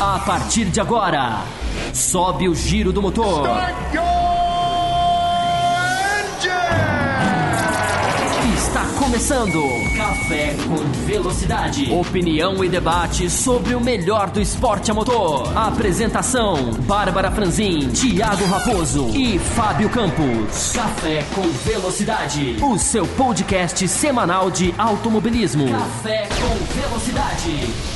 A partir de agora, sobe o giro do motor. Está começando Café com Velocidade. Opinião e debate sobre o melhor do esporte a motor. Apresentação: Bárbara Franzin, Thiago Raposo e Fábio Campos. Café com Velocidade, o seu podcast semanal de automobilismo. Café com Velocidade.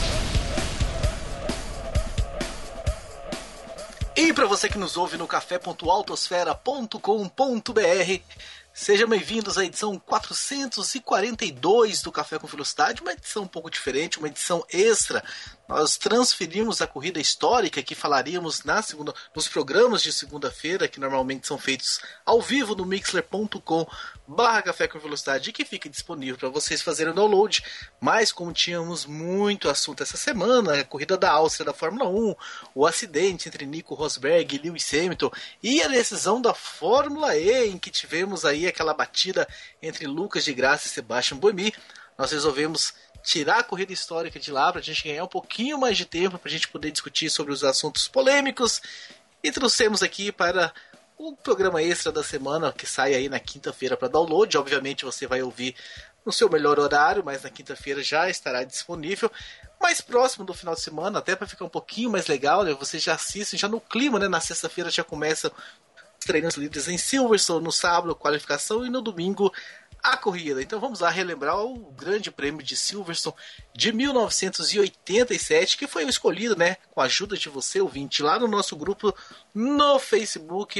E para você que nos ouve no café.autosfera.com.br, sejam bem-vindos à edição 442 do Café com Velocidade, uma edição um pouco diferente, uma edição extra. Nós transferimos a corrida histórica que falaríamos nos programas de segunda-feira, que normalmente são feitos ao vivo no mixler.com/Café com Velocidade, e que fica disponível para vocês fazerem o download. Mas como tínhamos muito assunto essa semana, a corrida da Áustria da Fórmula 1, o acidente entre Nico Rosberg e Lewis Hamilton e a decisão da Fórmula E, em que tivemos aí aquela batida entre Lucas de Grassi e Sebastian Buemi, nós resolvemos tirar a corrida histórica de lá para a gente ganhar um pouquinho mais de tempo, para a gente poder discutir sobre os assuntos polêmicos, e trouxemos aqui para o programa extra da semana, que sai aí na quinta-feira para download. Obviamente você vai ouvir no seu melhor horário, mas na quinta-feira já estará disponível. Mais próximo do final de semana, até para ficar um pouquinho mais legal, né? Você já assiste, já no clima, né? Na sexta-feira já começa os treinos livres em Silverstone, no sábado qualificação e no domingo a corrida. Então vamos lá relembrar o Grande Prêmio de Silverstone de 1987, que foi o escolhido, né, com a ajuda de você, ouvinte, lá no nosso grupo no Facebook,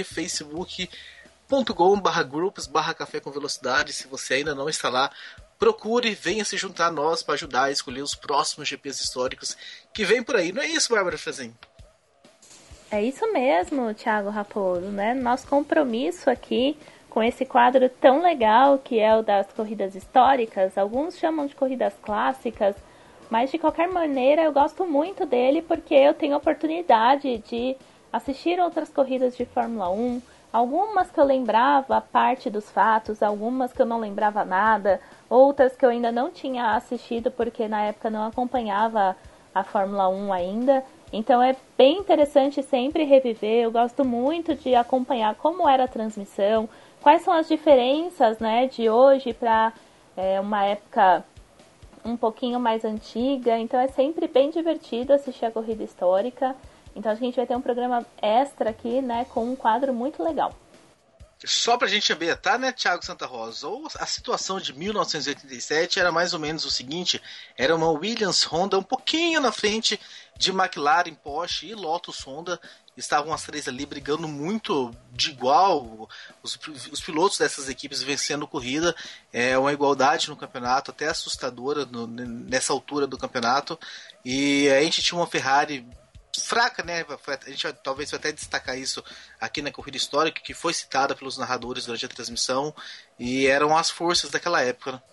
facebook.com/groups/Café com Velocidade. Se você ainda não está lá, procure, venha se juntar a nós para ajudar a escolher os próximos GPs históricos que vem por aí. Não é isso, Bárbara Franzin? É isso mesmo, Thiago Raposo, né? Nosso compromisso aqui com esse quadro tão legal que é o das corridas históricas. Alguns chamam de corridas clássicas, mas de qualquer maneira eu gosto muito dele porque eu tenho a oportunidade de assistir outras corridas de Fórmula 1, algumas que eu lembrava parte dos fatos, algumas que eu não lembrava nada, outras que eu ainda não tinha assistido porque na época não acompanhava a Fórmula 1 ainda. Então é bem interessante sempre reviver. Eu gosto muito de acompanhar como era a transmissão, quais são as diferenças, né, de hoje para uma época um pouquinho mais antiga. Então é sempre bem divertido assistir a corrida histórica. Então a gente vai ter um programa extra aqui, né, com um quadro muito legal. Só pra gente ambientar, né, Thiago Santa Rosa, a situação de 1987 era mais ou menos o seguinte: era uma Williams Honda um pouquinho na frente de McLaren, Porsche e Lotus Honda. Estavam as três ali brigando muito de igual, os pilotos dessas equipes vencendo corrida. É uma igualdade no campeonato até assustadora nessa altura do campeonato. E a gente tinha uma Ferrari fraca, né? A gente talvez vai até destacar isso aqui na corrida histórica, que foi citada pelos narradores durante a transmissão, e eram as forças daquela época, né?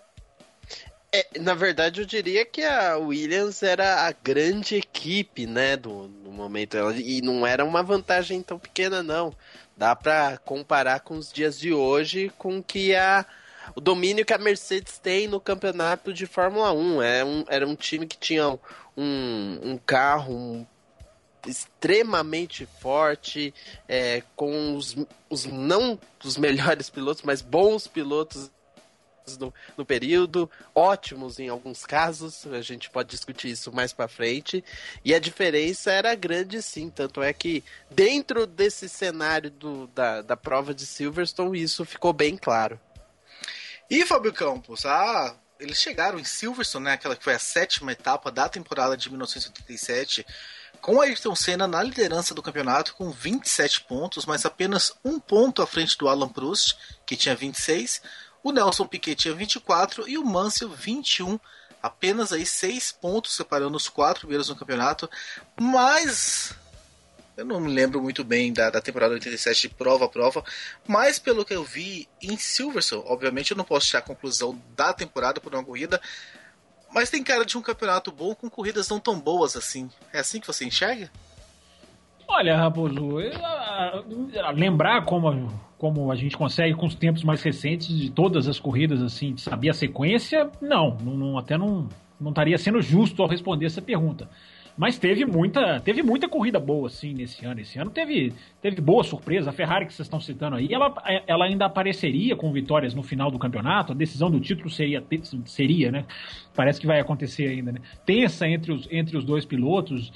Na verdade, eu diria que a Williams era a grande equipe, né, do momento. E não era uma vantagem tão pequena, não. Dá para comparar com os dias de hoje, com que o domínio que a Mercedes tem no campeonato de Fórmula 1. Era um time que tinha um carro extremamente forte, com não os melhores pilotos, mas bons pilotos no período, ótimos em alguns casos. A gente pode discutir isso mais pra frente, e a diferença era grande, sim, tanto é que dentro desse cenário da prova de Silverstone isso ficou bem claro. E Fábio Campos, eles chegaram em Silverstone, né, aquela que foi a 7ª etapa da temporada de 1987, com Ayrton Senna na liderança do campeonato com 27 pontos, mas apenas um ponto à frente do Alan Prost, que tinha 26, o Nelson Piquet tinha 24 e o Mansell 21, apenas aí 6 pontos separando os 4 primeiros no campeonato. Mas eu não me lembro muito bem da temporada 87 de prova a prova, mas pelo que eu vi em Silverstone, obviamente eu não posso tirar a conclusão da temporada por uma corrida, mas tem cara de um campeonato bom com corridas não tão boas assim. É assim que você enxerga? Olha, Raposo, lembrar como a gente consegue com os tempos mais recentes de todas as corridas, assim, de saber a sequência, até não estaria sendo justo ao responder essa pergunta. Mas teve muita corrida boa, sim, nesse ano. Esse ano teve boa surpresa. A Ferrari que vocês estão citando aí, ela ainda apareceria com vitórias no final do campeonato. A decisão do título seria, né? Parece que vai acontecer ainda, né? Tensa entre os dois pilotos.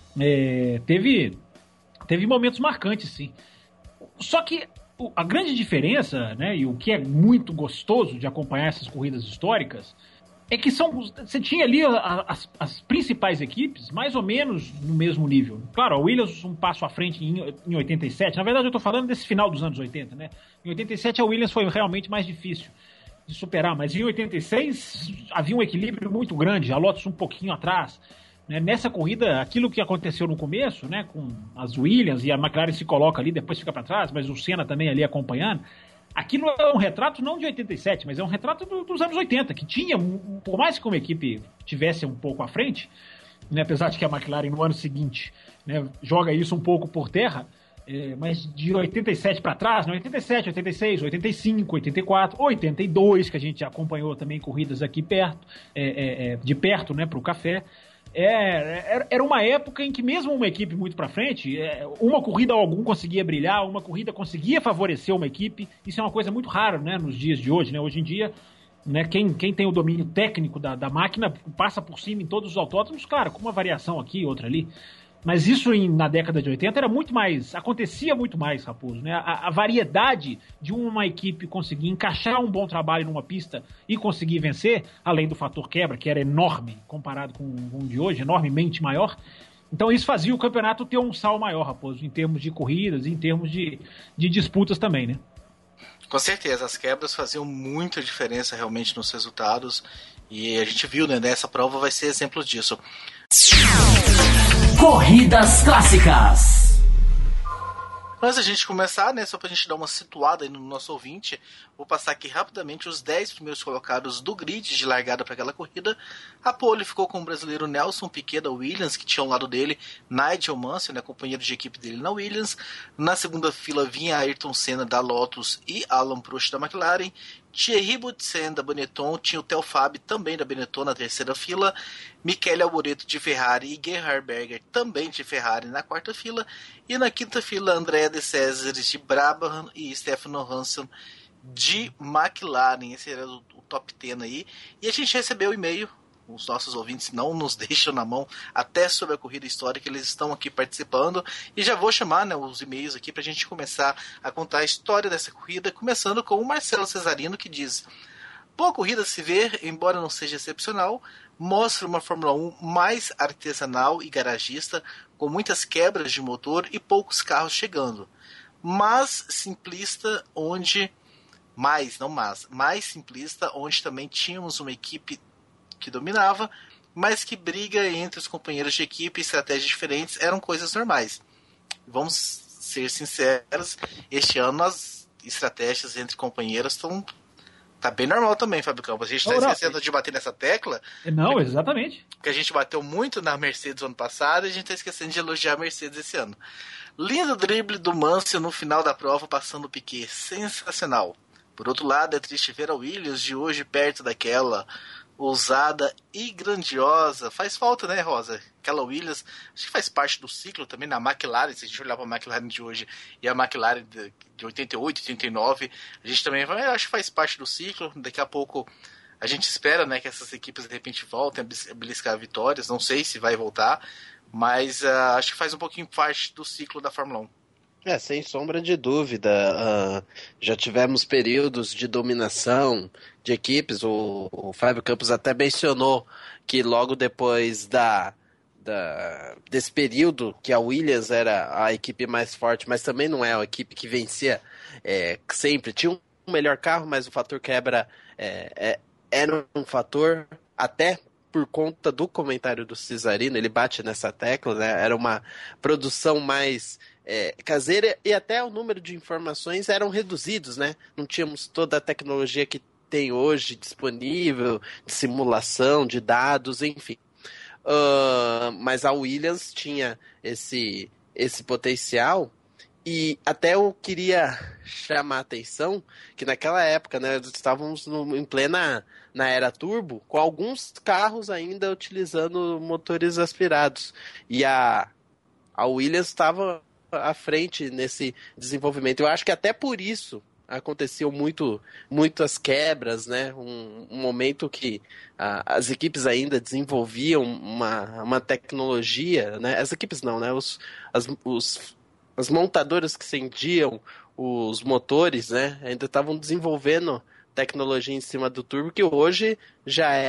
Teve momentos marcantes, sim. Só que a grande diferença, né, e o que é muito gostoso de acompanhar essas corridas históricas, é que você tinha ali as principais equipes mais ou menos no mesmo nível. Claro, a Williams um passo à frente em 87. Na verdade, eu estou falando desse final dos anos 80, né? Em 87, a Williams foi realmente mais difícil de superar, mas em 86 havia um equilíbrio muito grande, a Lotus um pouquinho atrás. Né? Nessa corrida, aquilo que aconteceu no começo, né, com as Williams e a McLaren se coloca ali, depois fica para trás, mas o Senna também ali acompanhando, aquilo é um retrato não de 87, mas é um retrato dos anos 80, que tinha, por mais que uma equipe tivesse um pouco à frente, né, apesar de que a McLaren no ano seguinte, né, joga isso um pouco por terra, mas de 87 para trás, né, 87, 86, 85, 84, 82, que a gente acompanhou também corridas aqui perto, de perto, né, para o café. Era uma época em que mesmo uma equipe muito para frente, uma corrida algum conseguia brilhar, uma corrida conseguia favorecer uma equipe. Isso é uma coisa muito rara, né, nos dias de hoje, né? Hoje em dia, né, quem tem o domínio técnico da máquina passa por cima em todos os autódromos, claro, com uma variação aqui, outra ali. Mas isso na década de 80 era muito mais, acontecia muito mais, Raposo, né? A variedade de uma equipe conseguir encaixar um bom trabalho numa pista e conseguir vencer, além do fator quebra, que era enorme comparado com o de hoje, enormemente maior. Então isso fazia o campeonato ter um sal maior, Raposo, em termos de corridas, em termos de disputas também, né? Com certeza, as quebras faziam muita diferença realmente nos resultados e a gente viu, né, nessa prova vai ser exemplo disso. Corridas clássicas. Antes da gente começar, né, só pra gente dar uma situada aí no nosso ouvinte, vou passar aqui rapidamente os 10 primeiros colocados do grid de largada para aquela corrida. A pole ficou com o brasileiro Nelson Piquet da Williams, que tinha ao lado dele Nigel Mansell, né, companheiro de equipe dele na Williams. Na segunda fila vinha Ayrton Senna da Lotus e Alan Prost da McLaren. Thierry Boutsen da Benetton, tinha o Theo Fabi também da Benetton na terceira fila, Michele Alboreto de Ferrari e Gerhard Berger também de Ferrari na quarta fila, e na quinta fila Andrea de Cesaris de Brabham e Stefano Hansson de McLaren. Esse era o top 10 aí, e a gente recebeu o e-mail. Os nossos ouvintes não nos deixam na mão até sobre a corrida histórica, eles estão aqui participando e já vou chamar, né, os e-mails aqui para a gente começar a contar a história dessa corrida, começando com o Marcelo Cesarino, que diz: boa corrida se ver, embora não seja excepcional, mostra uma Fórmula 1 mais artesanal e garagista, com muitas quebras de motor e poucos carros chegando, mais simplista mais simplista, onde também tínhamos uma equipe que dominava, mas que briga entre os companheiros de equipe e estratégias diferentes eram coisas normais. Vamos ser sinceros, este ano as estratégias entre companheiros tá bem normal também, Fábio Campos. A gente está esquecendo de bater nessa tecla. Não, exatamente. Porque a gente bateu muito na Mercedes ano passado e a gente está esquecendo de elogiar a Mercedes esse ano. Lindo drible do Mansell no final da prova, passando o Piquet. Sensacional. Por outro lado, é triste ver a Williams de hoje perto daquela ousada e grandiosa. Faz falta, né, Rosa? Aquela Williams, acho que faz parte do ciclo também na McLaren. Se a gente olhar para a McLaren de hoje e a McLaren de 88, 89, a gente também acho que faz parte do ciclo. Daqui a pouco a gente espera, né, que essas equipes de repente voltem a beliscar vitórias. Não sei se vai voltar, mas acho que faz um pouquinho parte do ciclo da Fórmula 1. Sem sombra de dúvida. Já tivemos períodos de dominação de equipes. O Fábio Campos até mencionou que logo depois desse período que a Williams era a equipe mais forte, mas também não é a equipe que vencia sempre. Tinha um melhor carro, mas o fator quebra era um fator até por conta do comentário do Cesarino. Ele bate nessa tecla, né? Era uma produção mais caseira e até o número de informações eram reduzidos, né? Não tínhamos toda a tecnologia que tem hoje disponível, de simulação, de dados, enfim. Mas a Williams tinha esse potencial E até eu queria chamar a atenção que naquela época, né, estávamos em plena na era turbo, com alguns carros ainda utilizando motores aspirados. E a Williams estava à frente nesse desenvolvimento. Eu acho que até por isso aconteciam muitas quebras, né? Um momento que as equipes ainda desenvolviam uma tecnologia, né? As equipes não, né? As montadoras que vendiam os motores, né? Ainda estavam desenvolvendo tecnologia em cima do turbo, que hoje já é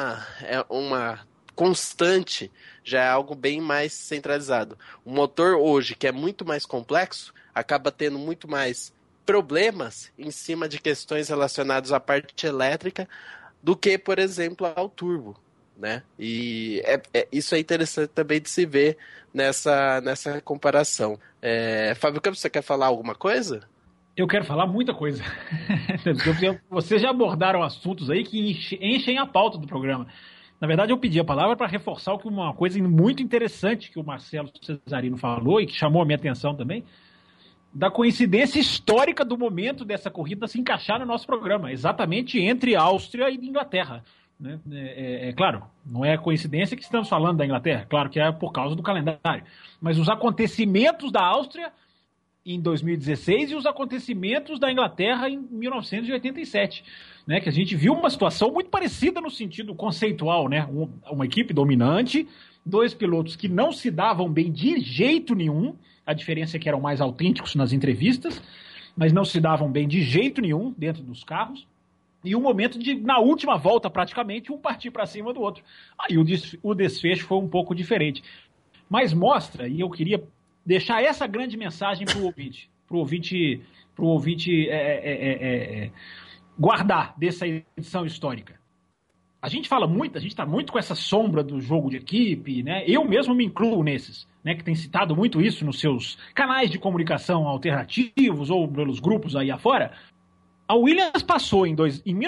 uma constante, já é algo bem mais centralizado. O motor hoje, que é muito mais complexo, acaba tendo muito mais problemas em cima de questões relacionadas à parte elétrica do que, por exemplo, ao turbo, né? E isso é interessante também de se ver nessa comparação. Fábio Campos, você quer falar alguma coisa? Eu quero falar muita coisa. Vocês já abordaram assuntos aí que enchem a pauta do programa. Na verdade, eu pedi a palavra para reforçar uma coisa muito interessante que o Marcelo Cesarino falou e que chamou a minha atenção também, da coincidência histórica do momento dessa corrida se encaixar no nosso programa, exatamente entre Áustria e Inglaterra. Né? Claro, não é coincidência que estamos falando da Inglaterra, claro que é por causa do calendário, mas os acontecimentos da Áustria em 2016 e os acontecimentos da Inglaterra em 1987, né? Que a gente viu uma situação muito parecida no sentido conceitual, né? Uma equipe dominante, dois pilotos que não se davam bem de jeito nenhum. A diferença é que eram mais autênticos nas entrevistas, mas não se davam bem de jeito nenhum dentro dos carros. E um momento de, na última volta praticamente, um partir para cima do outro. Aí o desfecho foi um pouco diferente. Mas mostra, e eu queria deixar essa grande mensagem para o ouvinte guardar dessa edição histórica. A gente fala muito, a gente está muito com essa sombra do jogo de equipe, né? Eu mesmo me incluo nesses, né? Que tem citado muito isso nos seus canais de comunicação alternativos ou pelos grupos aí afora. A Williams passou em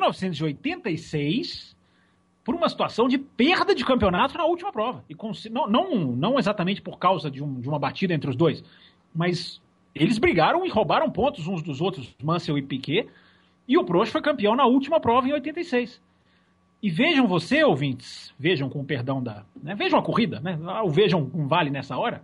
1986 por uma situação de perda de campeonato na última prova. E não exatamente por causa de uma batida entre os dois, mas eles brigaram e roubaram pontos uns dos outros, Mansell e Piquet, e o Prost foi campeão na última prova em 86. E vejam ouvintes, vejam com o perdão vejam a corrida, né? Vejam com vale nessa hora,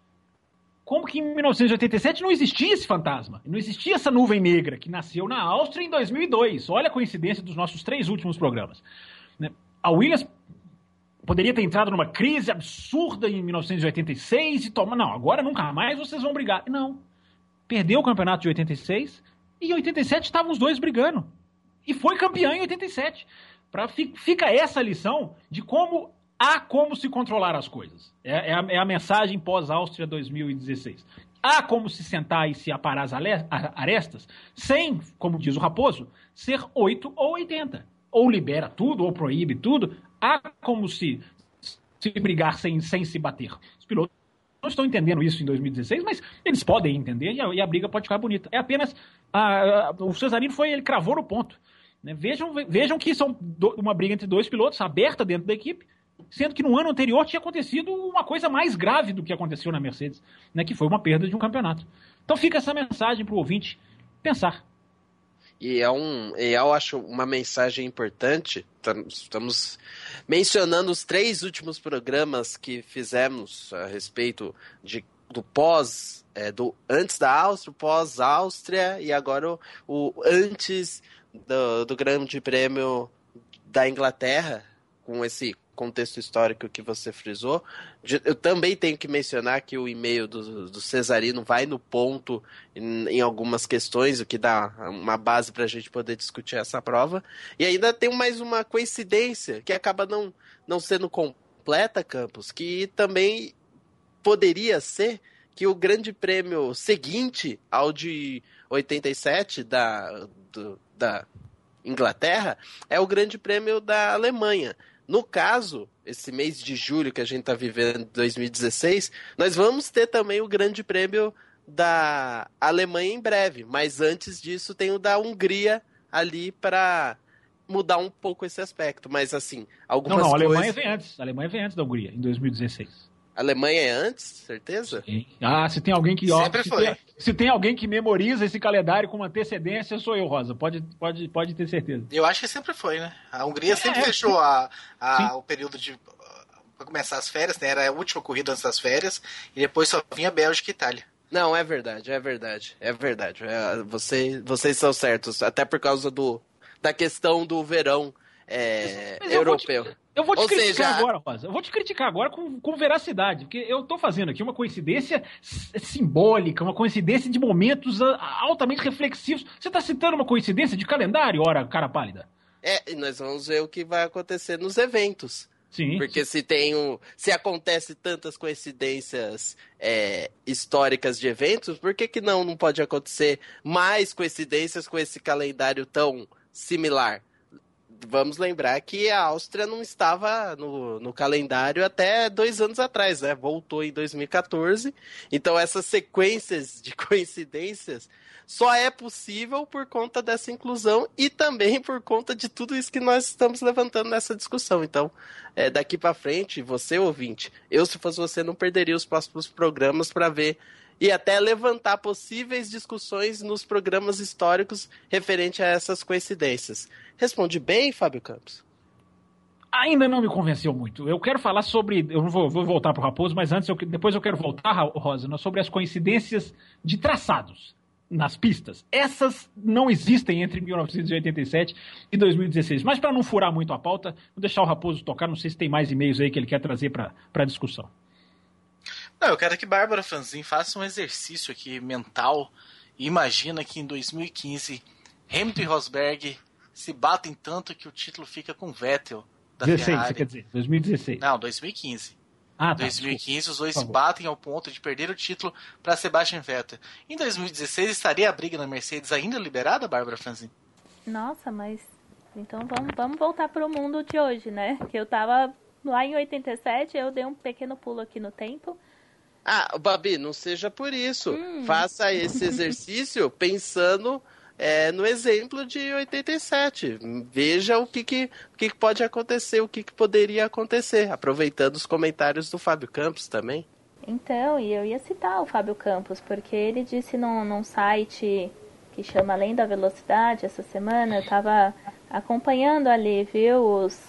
como que em 1987 não existia esse fantasma, não existia essa nuvem negra que nasceu na Áustria em 2002. Olha a coincidência dos nossos 3 últimos programas, né? A Williams poderia ter entrado numa crise absurda em 1986 e não, agora nunca mais vocês vão brigar. Não, perdeu o campeonato de 86 e em 87 estavam os dois brigando e foi campeão em 87. Fica essa lição de como se controlar as coisas. É a mensagem pós-Áustria 2016. Há como se sentar e se aparar as arestas sem, como diz o Raposo, ser 8 ou 80. Ou libera tudo, ou proíbe tudo. Há como se brigar sem se bater. Os pilotos não estão entendendo isso em 2016, mas eles podem entender e a briga pode ficar bonita. É apenas... o Cesarino ele cravou no ponto. Né? Vejam que são uma briga entre 2 pilotos, aberta dentro da equipe, sendo que no ano anterior tinha acontecido uma coisa mais grave do que aconteceu na Mercedes, né? Que foi uma perda de um campeonato. Então fica essa mensagem para o ouvinte pensar. E eu acho uma mensagem importante. Estamos mencionando os 3 últimos programas que fizemos a respeito do pós, do antes da Áustria, pós-Áustria e agora o antes do Grande Prêmio da Inglaterra, com esse contexto histórico que você frisou. Eu também tenho que mencionar que o e-mail do Cesarino vai no ponto em algumas questões, o que dá uma base para a gente poder discutir essa prova. E ainda tem mais uma coincidência que acaba não sendo completa, Campos, que também poderia ser que o Grande Prêmio seguinte ao de 87 da Inglaterra é o Grande Prêmio da Alemanha. No caso, esse mês de julho que a gente está vivendo, 2016, nós vamos ter também o Grande Prêmio da Alemanha em breve. Mas antes disso tem o da Hungria ali para mudar um pouco esse aspecto. Mas assim, algumas coisas... A Alemanha vem antes da Hungria, em 2016. A Alemanha é antes, certeza? Sim. Ah, se tem alguém que... Sempre foi. Se tem alguém que memoriza esse calendário com antecedência, sou eu, Rosa. Pode ter certeza. Eu acho que sempre foi, né? A Hungria sempre fechou o período para começar as férias, né? Era a última corrida antes das férias, e depois só vinha Bélgica e Itália. Não, é verdade. Vocês são certos, até por causa da questão do verão europeu. Eu vou te criticar agora, Rosa. Eu vou te criticar agora com veracidade, porque eu tô fazendo aqui uma coincidência simbólica, uma coincidência de momentos altamente reflexivos. Você tá citando uma coincidência de calendário, ora, cara pálida? E nós vamos ver o que vai acontecer nos eventos. Sim. Porque se acontece tantas coincidências históricas de eventos, por que não pode acontecer mais coincidências com esse calendário tão similar? Vamos lembrar que a Áustria não estava no calendário até 2 anos atrás, né? Voltou em 2014. Então essas sequências de coincidências só é possível por conta dessa inclusão e também por conta de tudo isso que nós estamos levantando nessa discussão. Então, daqui para frente, você ouvinte, se fosse você, não perderia os próximos programas para ver e até levantar possíveis discussões nos programas históricos referente a essas coincidências. Responde bem, Fábio Campos? Ainda não me convenceu muito. Eu quero falar sobre... Eu vou voltar para o Raposo, mas depois eu quero voltar, Rosa, sobre as coincidências de traçados nas pistas. Essas não existem entre 1987 e 2016. Mas para não furar muito a pauta, vou deixar o Raposo tocar. Não sei se tem mais e-mails aí que ele quer trazer para a discussão. Não, eu quero que Bárbara Franzin faça um exercício aqui mental e imagina que em 2015 Hamilton e Rosberg se batem tanto que o título fica com Vettel da 16, Ferrari. você quer dizer? 2016. Não, 2015. Ah, tá. 2015 desculpa. os dois se batem ao ponto de perder o título para Sebastian Vettel. Em 2016 estaria a briga na Mercedes ainda liberada, Bárbara Franzin? Nossa, mas... Então vamos voltar para o mundo de hoje, né? Que eu tava lá em 87, eu dei um pequeno pulo aqui no tempo. Babi, não seja por isso. Faça esse exercício pensando no exemplo de 87. Veja o que pode acontecer, o que poderia acontecer, aproveitando os comentários do Fábio Campos também. Então, e eu ia citar o Fábio Campos, porque ele disse num site que chama Além da Velocidade, essa semana, eu estava acompanhando ali, viu,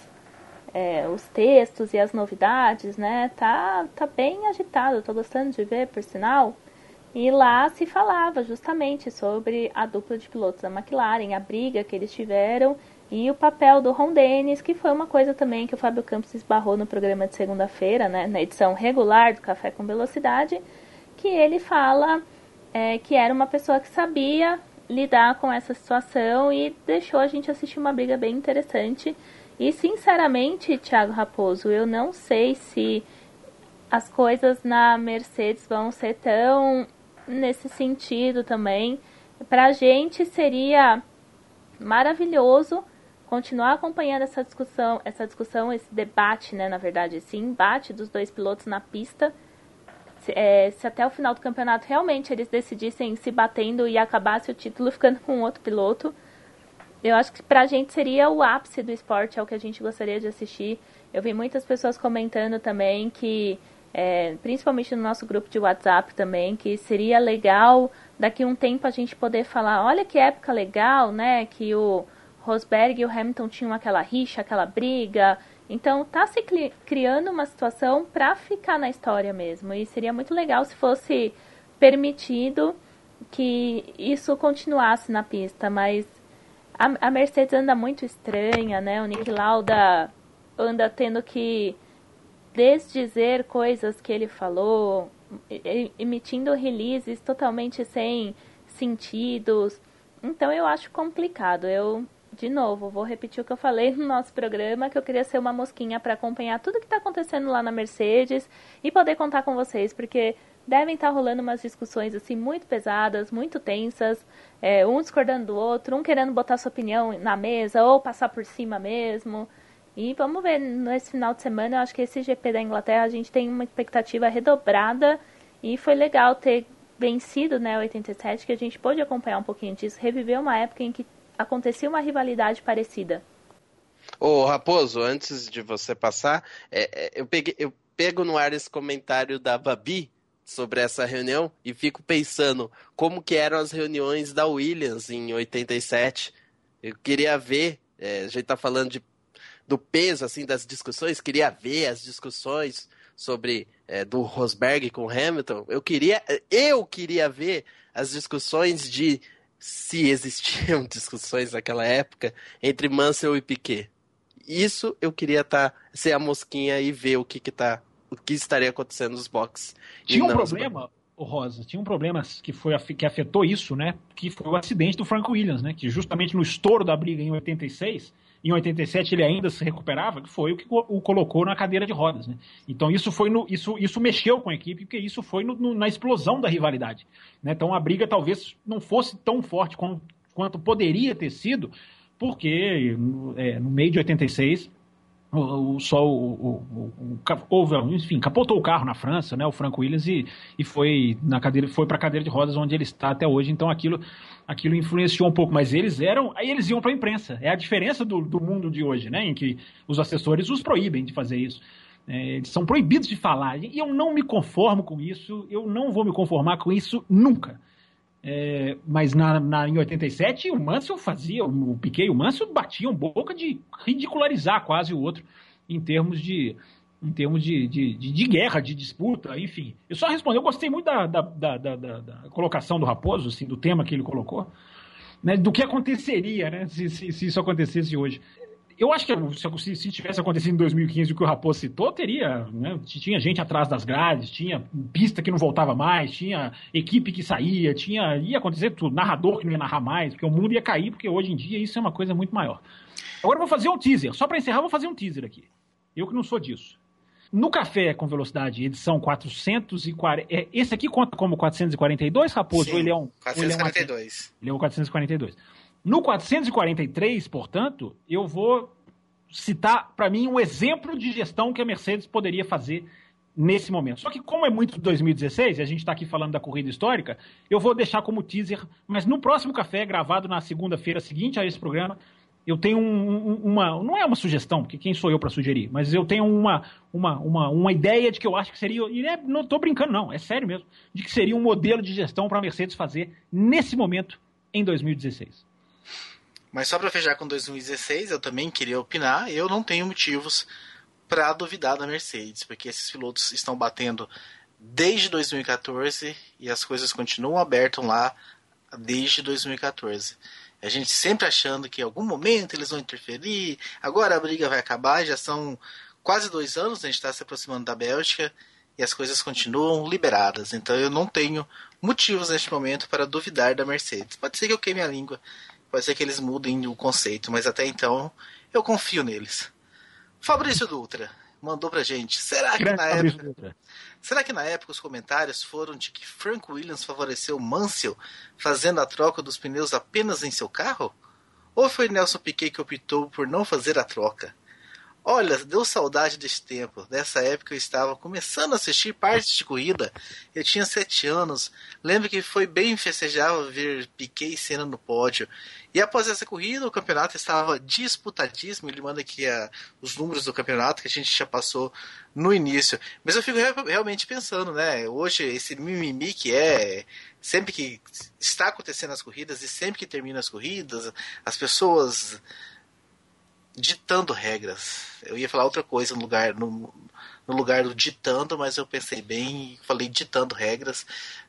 os textos e as novidades, né? Tá bem agitado, tô gostando de ver, por sinal. E lá se falava justamente sobre a dupla de pilotos da McLaren, a briga que eles tiveram e o papel do Ron Dennis, que foi uma coisa também que o Fábio Campos esbarrou no programa de segunda-feira, né? Na edição regular do Café com Velocidade, que ele fala que era uma pessoa que sabia lidar com essa situação e deixou a gente assistir uma briga bem interessante. E, sinceramente, Thiago Raposo, eu não sei se as coisas na Mercedes vão ser tão nesse sentido também. Pra gente seria maravilhoso continuar acompanhando essa discussão, esse debate, né, na verdade, esse embate dos dois pilotos na pista. Se até o final do campeonato realmente eles decidissem se batendo e acabasse o título ficando com outro piloto, eu acho que pra gente seria o ápice do esporte, é o que a gente gostaria de assistir. Eu vi muitas pessoas comentando também que, principalmente no nosso grupo de WhatsApp também, que seria legal daqui a um tempo a gente poder falar, olha que época legal, né, que o Rosberg e o Hamilton tinham aquela rixa, aquela briga. Então tá se criando uma situação pra ficar na história mesmo. E seria muito legal se fosse permitido que isso continuasse na pista, mas a Mercedes anda muito estranha, né? O Niki Lauda anda tendo que desdizer coisas que ele falou, emitindo releases totalmente sem sentidos. Então eu acho complicado. De novo, vou repetir o que eu falei no nosso programa, que eu queria ser uma mosquinha para acompanhar tudo que está acontecendo lá na Mercedes e poder contar com vocês, porque devem estar rolando umas discussões assim muito pesadas, muito tensas, um discordando do outro, um querendo botar sua opinião na mesa ou passar por cima mesmo. E vamos ver, nesse final de semana, eu acho que esse GP da Inglaterra a gente tem uma expectativa redobrada e foi legal ter vencido, né, 87, que a gente pôde acompanhar um pouquinho disso, reviver uma época em que acontecia uma rivalidade parecida. Ô, Raposo, antes de você passar, pego no ar esse comentário da Babi sobre essa reunião e fico pensando como que eram as reuniões da Williams em 87. Eu queria ver, a gente tá falando do peso assim das discussões, queria ver as discussões sobre do Rosberg com Hamilton. Eu queria ver as discussões de se existiam discussões naquela época entre Mansell e Piquet. Isso eu queria ser a mosquinha e ver o que estaria acontecendo nos boxes. Tinha um problema, Rosa, tinha um problema que afetou isso, né? Que foi o acidente do Frank Williams, né? Que justamente no estouro da briga em 86, em 87 ele ainda se recuperava, que foi o que o colocou na cadeira de rodas, né? Então isso mexeu com a equipe, porque isso foi na explosão da rivalidade, né? Então a briga talvez não fosse tão forte quanto poderia ter sido, porque no meio de 86 capotou o carro na França, né, o Frank Williams, e foi para a cadeira de rodas onde ele está até hoje. Então aquilo influenciou um pouco, mas eles iam para a imprensa. É a diferença do mundo de hoje, né, em que os assessores os proíbem de fazer isso. Eles são proibidos de falar, e eu não me conformo com isso, eu não vou me conformar com isso nunca. Mas em 87 o Mansell o Piquet e o Mansell batiam boca de ridicularizar quase o outro em termos de guerra, de disputa, enfim. Eu gostei muito da colocação do Raposo, assim, do tema que ele colocou, né, do que aconteceria, né, se isso acontecesse hoje. Eu acho que se tivesse acontecido em 2015 o que o Raposo citou, teria, né, tinha gente atrás das grades, tinha pista que não voltava mais, tinha equipe que saía, ia acontecer tudo, narrador que não ia narrar mais, porque o mundo ia cair, porque hoje em dia isso é uma coisa muito maior. Agora eu vou fazer um teaser, só para encerrar eu vou fazer um teaser aqui, eu que não sou disso. No Café com Velocidade, edição 440, esse aqui conta como 442, Raposo? Sim, ou ele é um 442. Ele é um 442. No 443, portanto, eu vou citar, para mim, um exemplo de gestão que a Mercedes poderia fazer nesse momento. Só que como é muito de 2016, e a gente está aqui falando da corrida histórica, eu vou deixar como teaser, mas no próximo café, gravado na segunda-feira seguinte a esse programa, eu tenho não é uma sugestão, porque quem sou eu para sugerir, mas eu tenho uma ideia de que eu acho que seria, e não estou brincando não, é sério mesmo, de que seria um modelo de gestão para a Mercedes fazer nesse momento em 2016. Mas só para fechar com 2016, eu também queria opinar, eu não tenho motivos para duvidar da Mercedes, porque esses pilotos estão batendo desde 2014 e as coisas continuam abertas lá desde 2014. A gente sempre achando que em algum momento eles vão interferir, agora a briga vai acabar, já são quase 2 anos, a gente está se aproximando da Bélgica e as coisas continuam liberadas. Então eu não tenho motivos neste momento para duvidar da Mercedes. Pode ser que eu queime a língua, pode ser que eles mudem o conceito, mas até então eu confio neles. Fabrício Dutra mandou pra gente. Será que na época os comentários foram de que Frank Williams favoreceu Mansell fazendo a troca dos pneus apenas em seu carro? Ou foi Nelson Piquet que optou por não fazer a troca? Olha, deu saudade desse tempo. Nessa época eu estava começando a assistir partes de corrida. Eu tinha 7 anos. Lembro que foi bem festejável ver Piquet e Senna no pódio. E após essa corrida, o campeonato estava disputadíssimo. Ele manda aqui os números do campeonato que a gente já passou no início. Mas eu fico realmente pensando, né? Hoje, esse mimimi que sempre que está acontecendo as corridas e sempre que termina as corridas, as pessoas ditando regras. Eu ia falar outra coisa no lugar do ditando, mas eu pensei bem e falei ditando regras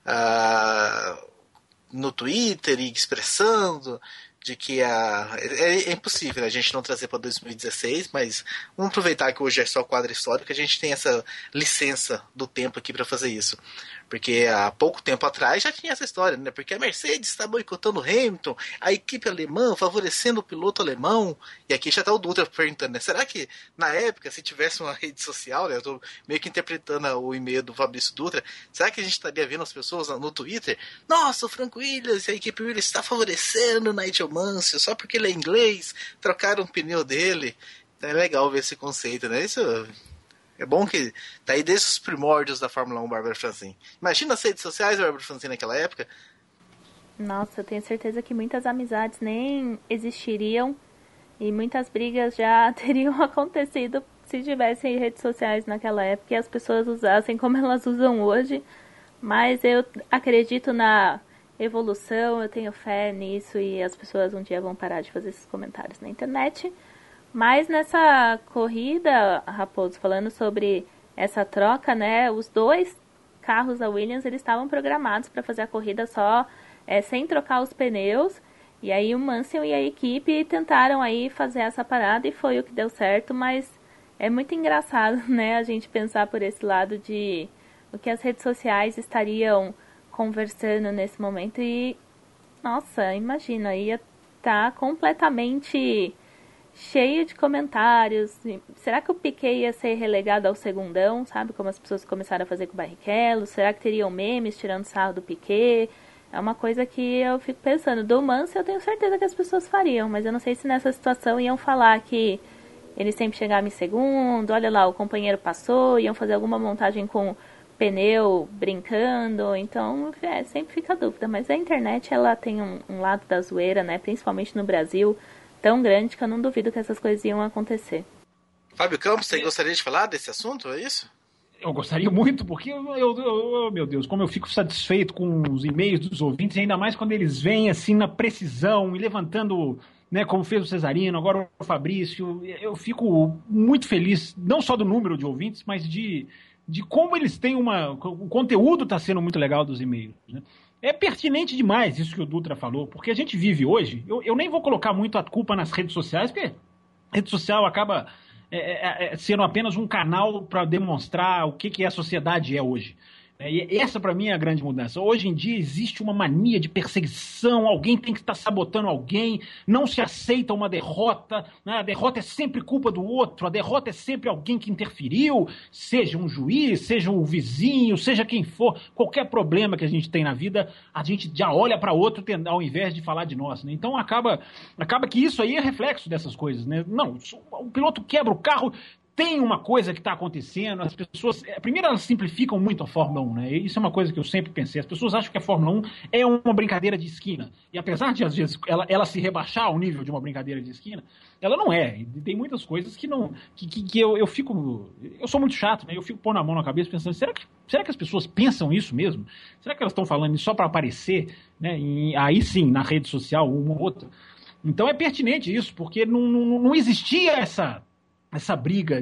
no Twitter e expressando de que é impossível a gente não trazer para 2016, mas vamos aproveitar que hoje é só quadro histórico, a gente tem essa licença do tempo aqui para fazer isso. Porque há pouco tempo atrás já tinha essa história, né? Porque a Mercedes está boicotando o Hamilton, a equipe alemã favorecendo o piloto alemão, e aqui já está o Dutra perguntando, né? Será que na época, se tivesse uma rede social, né? Eu estou meio que interpretando o e-mail do Fabrício Dutra, será que a gente estaria vendo as pessoas no Twitter? Nossa, o Frank Williams, a equipe Williams está favorecendo o Nigel Mansell, só porque ele é inglês, trocaram o pneu dele. Então é legal ver esse conceito, né? Isso é bom que tá aí desde os primórdios da Fórmula 1, Bárbara Franzin. Imagina as redes sociais, Bárbara Franzin, naquela época. Nossa, eu tenho certeza que muitas amizades nem existiriam e muitas brigas já teriam acontecido se tivessem redes sociais naquela época e as pessoas usassem como elas usam hoje. Mas eu acredito na evolução, eu tenho fé nisso e as pessoas um dia vão parar de fazer esses comentários na internet. Mas nessa corrida, Raposo, falando sobre essa troca, né, os dois carros da Williams, eles estavam programados para fazer a corrida só sem trocar os pneus. E aí o Mansell e a equipe tentaram aí fazer essa parada e foi o que deu certo, mas é muito engraçado, né, a gente pensar por esse lado de o que as redes sociais estariam conversando nesse momento e, nossa, imagina, ia estar completamente cheio de comentários. Será que o Piquet ia ser relegado ao segundão, sabe, como as pessoas começaram a fazer com o Barrichello? Será que teriam memes tirando sarro do Piquet? É uma coisa que eu fico pensando. Do Mansell eu tenho certeza que as pessoas fariam, mas eu não sei se nessa situação iam falar que ele sempre chegava em segundo, olha lá, o companheiro passou, iam fazer alguma montagem com pneu brincando, então sempre fica a dúvida. Mas a internet, ela tem um lado da zoeira, né, principalmente no Brasil, tão grande que eu não duvido que essas coisas iam acontecer. Fábio Campos, você gostaria de falar desse assunto, é isso? Eu gostaria muito, porque meu Deus, como eu fico satisfeito com os e-mails dos ouvintes, ainda mais quando eles vêm assim na precisão e levantando, né, como fez o Cesarino, agora o Fabrício. Eu fico muito feliz, não só do número de ouvintes, mas de como eles têm o conteúdo está sendo muito legal dos e-mails, né? É pertinente demais isso que o Dutra falou, porque a gente vive hoje, eu nem vou colocar muito a culpa nas redes sociais, porque a rede social acaba sendo apenas um canal para demonstrar o que a sociedade é hoje. E essa, para mim, é a grande mudança. Hoje em dia existe uma mania de perseguição, alguém tem que estar sabotando alguém, não se aceita uma derrota, né? A derrota é sempre culpa do outro, a derrota é sempre alguém que interferiu, seja um juiz, seja um vizinho, seja quem for, qualquer problema que a gente tem na vida, a gente já olha para outro ao invés de falar de nós, né? Então acaba que isso aí é reflexo dessas coisas, né? Não, o piloto quebra o carro, tem uma coisa que está acontecendo, as pessoas... Primeiro, elas simplificam muito a Fórmula 1, né? Isso é uma coisa que eu sempre pensei. As pessoas acham que a Fórmula 1 é uma brincadeira de esquina. E apesar de, às vezes, ela se rebaixar ao nível de uma brincadeira de esquina, ela não é. E tem muitas coisas que não... que eu fico... Eu sou muito chato, né? Eu fico pondo a mão na cabeça pensando, será que as pessoas pensam isso mesmo? Será que elas estão falando isso só para aparecer, né? E aí sim, na rede social, uma ou outra. Então é pertinente isso, porque não existia essa briga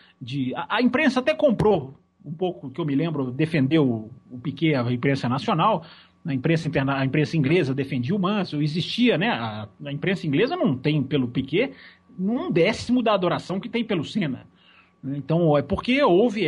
a imprensa até comprou, um pouco que eu me lembro, defendeu o Piquet, a imprensa nacional, a imprensa inglesa defendia o Mansell, existia, né, a imprensa inglesa não tem pelo Piquet 1/10 da adoração que tem pelo Senna. Então, é porque houve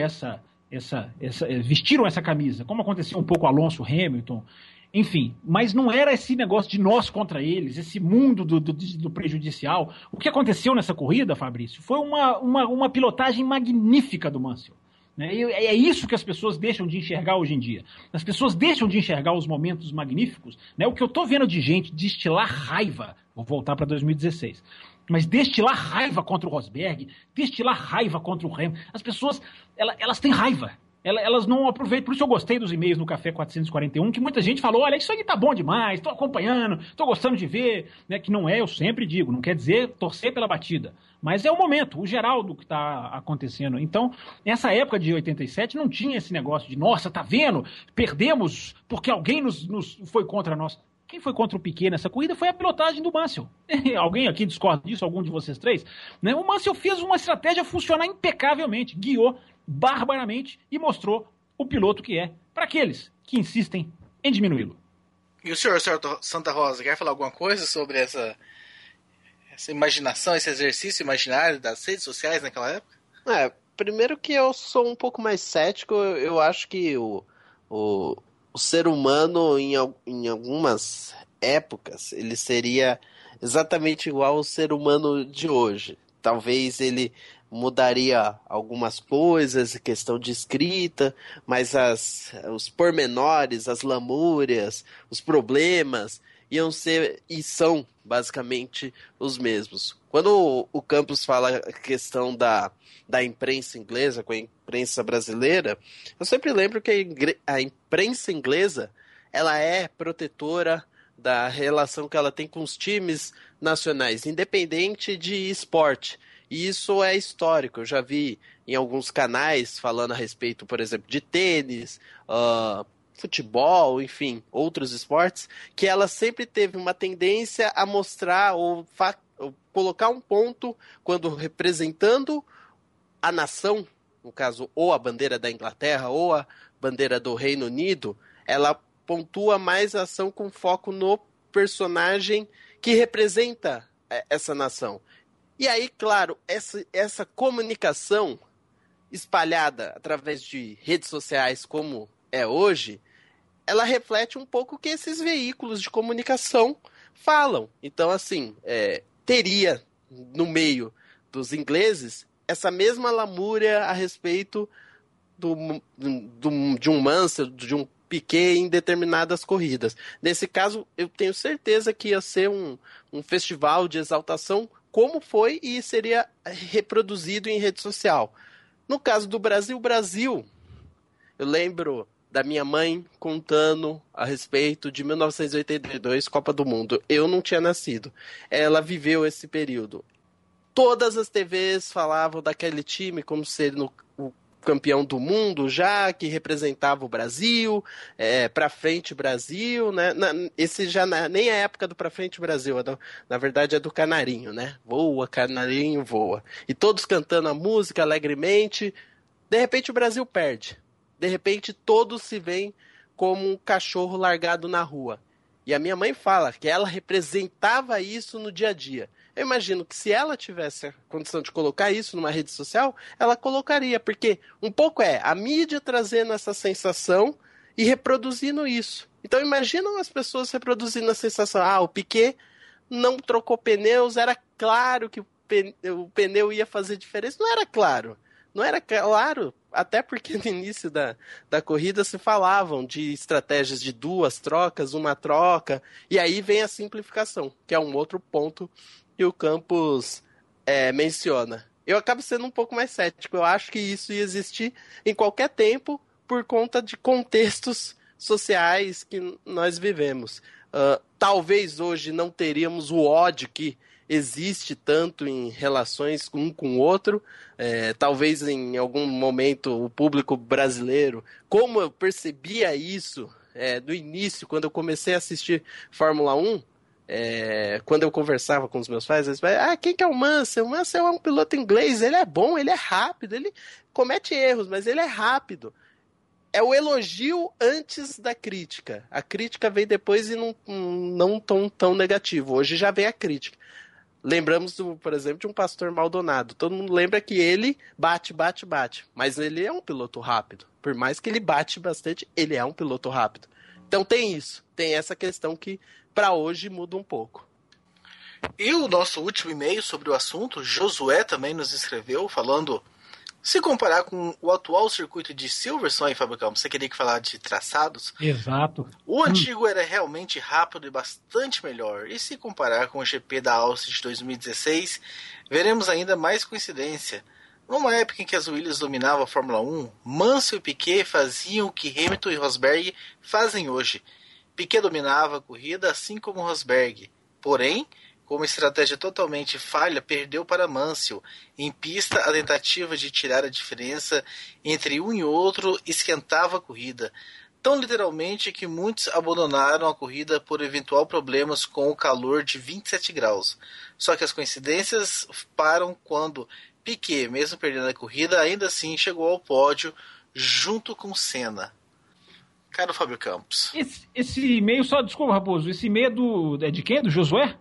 vestiram essa camisa, como aconteceu um pouco Alonso, Hamilton, enfim, mas não era esse negócio de nós contra eles, esse mundo do prejudicial. O que aconteceu nessa corrida, Fabrício, foi uma pilotagem magnífica do Mansell, né? E é isso que as pessoas deixam de enxergar hoje em dia. As pessoas deixam de enxergar os momentos magníficos, né? O que eu estou vendo de gente destilar raiva, vou voltar para 2016, mas destilar raiva contra o Rosberg, destilar raiva contra o Hamilton, as pessoas, elas têm raiva. Elas não aproveitam, por isso eu gostei dos e-mails no Café 441, que muita gente falou, olha, isso aí tá bom demais, tô acompanhando, tô gostando de ver, né, que não é, eu sempre digo, não quer dizer torcer pela batida, mas é o momento, o geral do que tá acontecendo. Então, nessa época de 87 não tinha esse negócio de, nossa, tá vendo, perdemos porque alguém nos foi contra nós. Quem foi contra o Piquet nessa corrida foi a pilotagem do Mansell. Alguém aqui discorda disso? Algum de vocês três? Né? O Mansell fez uma estratégia funcionar impecavelmente, guiou barbaramente e mostrou o piloto que é para aqueles que insistem em diminuí-lo. E o senhor Santa Rosa, quer falar alguma coisa sobre essa imaginação, esse exercício imaginário das redes sociais naquela época? Primeiro que eu sou um pouco mais cético, eu acho que o ser humano em algumas épocas ele seria exatamente igual ao ser humano de hoje. Talvez ele mudaria algumas coisas, questão de escrita, mas os pormenores, as lamúrias, os problemas iam ser e são basicamente os mesmos. Quando o Campos fala a questão da imprensa inglesa com a imprensa brasileira, eu sempre lembro que a imprensa inglesa ela é protetora da relação que ela tem com os times nacionais, independente de esporte. E isso é histórico. Eu já vi em alguns canais falando a respeito, por exemplo, de tênis, futebol, enfim, outros esportes, que ela sempre teve uma tendência a mostrar ou colocar um ponto quando representando a nação, no caso, ou a bandeira da Inglaterra, ou a bandeira do Reino Unido, ela pontua mais a ação com foco no personagem que representa essa nação. E aí, claro, essa comunicação espalhada através de redes sociais como é hoje, ela reflete um pouco o que esses veículos de comunicação falam. Então, assim, teria no meio dos ingleses essa mesma lamúria a respeito de um Mansell, de um Piquet em determinadas corridas. Nesse caso, eu tenho certeza que ia ser um festival de exaltação, como foi e seria reproduzido em rede social. No caso do Brasil, eu lembro da minha mãe contando a respeito de 1982, Copa do Mundo. Eu não tinha nascido. Ela viveu esse período. Todas as TVs falavam daquele time como sendo o campeão do mundo já, que representava o Brasil, pra frente Brasil, né? Esse já nem é a época do pra frente Brasil, na verdade é do Canarinho, né? Voa, Canarinho, voa. E todos cantando a música alegremente. De repente o Brasil perde. De repente todos se veem como um cachorro largado na rua. E a minha mãe fala que ela representava isso no dia a dia. Eu imagino que se ela tivesse a condição de colocar isso numa rede social, ela colocaria, porque um pouco a mídia trazendo essa sensação e reproduzindo isso. Então imaginam as pessoas reproduzindo a sensação, o Piquet não trocou pneus, era claro que o pneu ia fazer diferença. Não era claro, até porque no início da corrida se falavam de estratégias de 2 trocas, 1 troca, e aí vem a simplificação, que é um outro ponto que o Campos menciona. Eu acabo sendo um pouco mais cético. Eu acho que isso ia existir em qualquer tempo por conta de contextos sociais que nós vivemos. Talvez hoje não teríamos o ódio que existe tanto em relações um com o outro. Talvez em algum momento o público brasileiro, como eu percebia isso no início, quando eu comecei a assistir Fórmula 1, quando eu conversava com os meus pais, eles falavam, quem que é o Mansell? O Mansell é um piloto inglês, ele é bom, ele é rápido, ele comete erros, mas ele é rápido. É o elogio antes da crítica. A crítica vem depois e não tão negativo. Hoje já vem a crítica. Lembramos, por exemplo, de um Pastor Maldonado. Todo mundo lembra que ele bate, mas ele é um piloto rápido. Por mais que ele bate bastante, ele é um piloto rápido. Então tem isso, tem essa questão que para hoje muda um pouco. E o nosso último e-mail sobre o assunto, Josué também nos escreveu falando, se comparar com o atual circuito de Silverstone, Fábio Campos, você queria que falar de traçados? Exato. O antigo era realmente rápido e bastante melhor. E se comparar com o GP da Áustria de 2016, veremos ainda mais coincidência. Numa época em que as Williams dominavam a Fórmula 1, Mansell e Piquet faziam o que Hamilton e Rosberg fazem hoje. Piquet dominava a corrida assim como Rosberg. Porém, com uma estratégia totalmente falha, perdeu para Mansell. Em pista, a tentativa de tirar a diferença entre um e outro esquentava a corrida. Tão literalmente que muitos abandonaram a corrida por eventual problemas com o calor de 27 graus. Só que as coincidências param quando Piquet, mesmo perdendo a corrida, ainda assim chegou ao pódio junto com Senna. Caro Fábio Campos. Esse e-mail, desculpa, Raposo, esse e-mail é de quem? Do Josué?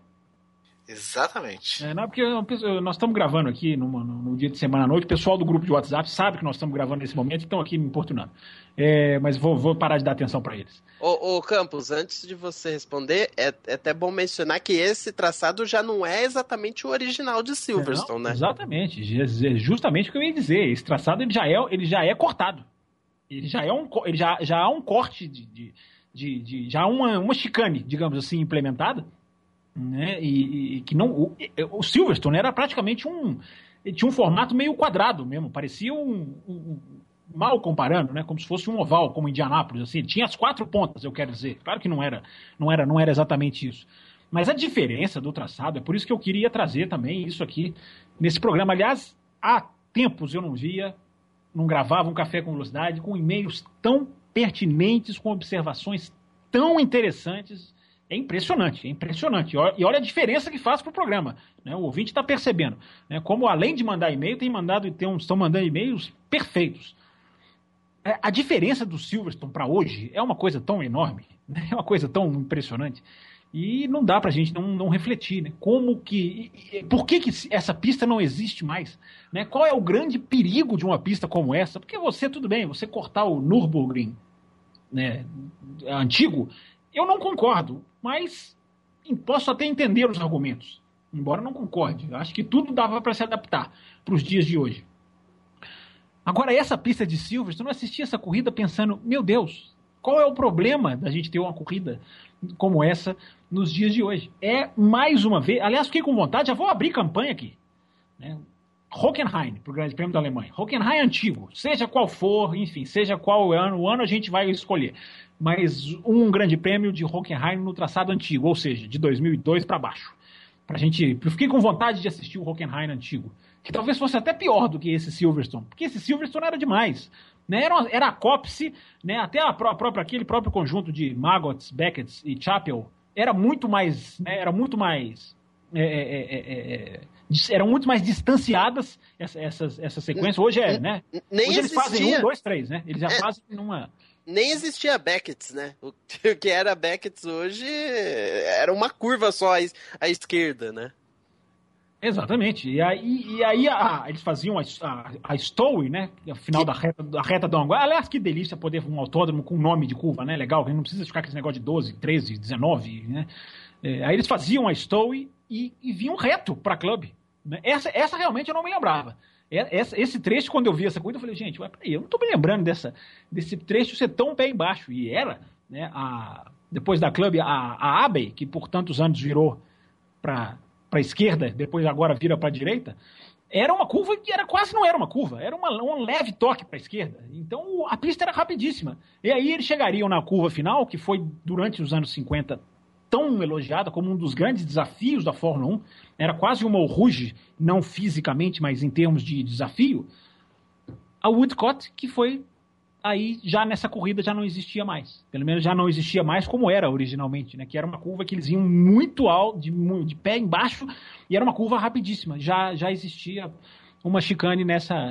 Exatamente. Não, porque nós estamos gravando aqui no dia de semana à noite, o pessoal do grupo de WhatsApp sabe que nós estamos gravando nesse momento e estão aqui me importunando. Mas vou parar de dar atenção para eles. Ô Campos, antes de você responder, é até bom mencionar que esse traçado já não é exatamente o original de Silverstone, né? Exatamente, justamente o que eu ia dizer. Esse traçado ele já é cortado. Ele já há um corte já há uma chicane, digamos assim, implementada, né? E que não o Silverstone era praticamente tinha um formato meio quadrado mesmo, parecia mal comparando, né? Como se fosse um oval, como Indianápolis, assim. Tinha as 4 pontas, eu quero dizer. Claro que não era exatamente isso. Mas a diferença do traçado, é por isso que eu queria trazer também isso aqui nesse programa. Aliás, há tempos eu não gravava um Café com Velocidade com e-mails tão pertinentes, com observações tão interessantes. É impressionante. E olha a diferença que faz para o programa, né? O ouvinte está percebendo, né? Como além de mandar e-mail, estão mandando e-mails perfeitos. A diferença do Silverstone para hoje é uma coisa tão enorme, né? É uma coisa tão impressionante. E não dá para a gente não refletir, né? Por que essa pista não existe mais? Né? Qual é o grande perigo de uma pista como essa? Porque tudo bem, você cortar o Nürburgring, né, antigo, eu não concordo, mas posso até entender os argumentos, embora não concorde. Eu acho que tudo dava para se adaptar para os dias de hoje. Agora, essa pista de Silverstone, eu assisti essa corrida pensando, meu Deus, qual é o problema da gente ter uma corrida como essa nos dias de hoje? É mais uma vez, aliás, fiquei com vontade, já vou abrir campanha aqui, né? Hockenheim, para o Grande Prêmio da Alemanha. Hockenheim antigo, seja qual for, enfim, seja qual o ano a gente vai escolher. Mas um Grande Prêmio de Hockenheim no traçado antigo, ou seja, de 2002 para baixo. Eu fiquei com vontade de assistir o Hockenheim antigo, que talvez fosse até pior do que esse Silverstone, porque esse Silverstone era demais. Né? Era a Copse, né? Até aquele próprio conjunto de Maggots, Beckett e Chappell eram muito mais distanciadas essa sequência. Hoje né? Nem hoje eles fazem 1, 2, 3, né? Eles já fazem numa... Nem existia Beckett, né? O que era Beckett hoje era uma curva só à esquerda, né? Exatamente. E aí eles faziam a Stowe, né? No final da reta do Anguera. Aliás, que delícia poder um autódromo com nome de curva, né? Legal, que não precisa ficar com esse negócio de 12, 13, 19, né? Aí eles faziam a Stowe e vinham reto para a Club. Né? Essa realmente eu não me lembrava. Esse trecho, quando eu vi essa corrida, eu falei, gente, peraí, eu não estou me lembrando desse trecho ser tão pé embaixo. E era, né? Depois da Club, a Abbey, que por tantos anos virou para a esquerda, depois agora vira para a direita, era uma curva que quase não era uma curva, era um leve toque para a esquerda. Então a pista era rapidíssima. E aí eles chegariam na curva final, que foi durante os anos 50 tão elogiada como um dos grandes desafios da Fórmula 1, era quase uma Eau Rouge, não fisicamente, mas em termos de desafio, a Woodcote, que foi aí, já nessa corrida já não existia mais. Pelo menos já não existia mais como era originalmente, né? Que era uma curva que eles iam muito alto, de pé embaixo, e era uma curva rapidíssima. Já existia uma chicane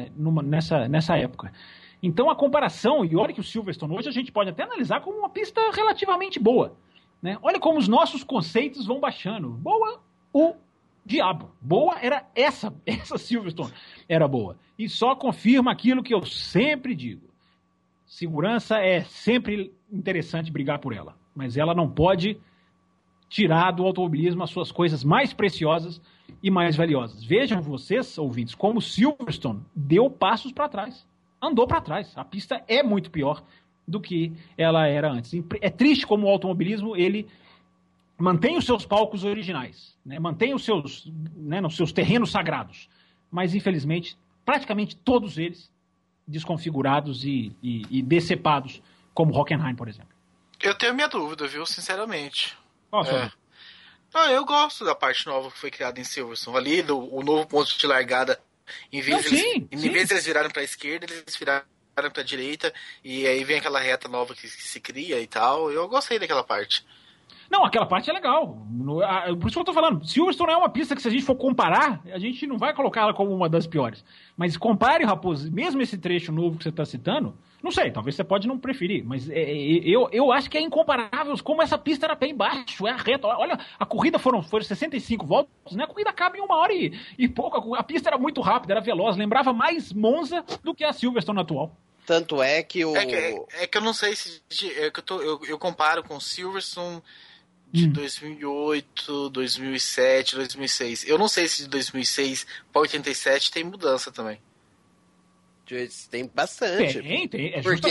nessa época. Então a comparação, e olha que o Silverstone hoje a gente pode até analisar como uma pista relativamente boa. Né? Olha como os nossos conceitos vão baixando. Boa, o diabo. Boa era essa Silverstone era boa. E só confirma aquilo que eu sempre digo. Segurança é sempre interessante brigar por ela, mas ela não pode tirar do automobilismo as suas coisas mais preciosas e mais valiosas. Vejam vocês, ouvintes, como Silverstone deu passos para trás. Andou para trás. A pista é muito pior do que ela era antes. É triste como o automobilismo, ele mantém os seus palcos originais, né? Mantém os seus, né, nos seus terrenos sagrados, mas infelizmente praticamente todos eles desconfigurados e decepados, como Hockenheim, por exemplo. Eu tenho minha dúvida, viu, sinceramente. Nossa, eu gosto da parte nova que foi criada em Silverstone. Ali, o novo ponto de largada, em vez de eles virarem para a esquerda, eles viraram para a direita, e aí vem aquela reta nova que se cria e tal. Eu gostei daquela parte. Não, aquela parte é legal. Por isso que eu tô falando. Silverstone é uma pista que, se a gente for comparar, a gente não vai colocar ela como uma das piores. Mas compare, Raposo, mesmo esse trecho novo que você está citando, não sei, talvez você pode não preferir, mas eu acho que é incomparável como essa pista era pé embaixo, é a reta. Olha, a corrida foram 65 voltas, né? A corrida acaba em 1h e pouco. A pista era muito rápida, era veloz, lembrava mais Monza do que a Silverstone atual. Tanto é que o... É que eu não sei se... eu comparo com o Silverstone de 2008, 2007, 2006. Eu não sei se de 2006 para 87 tem mudança também. Tem bastante. Tem. Porque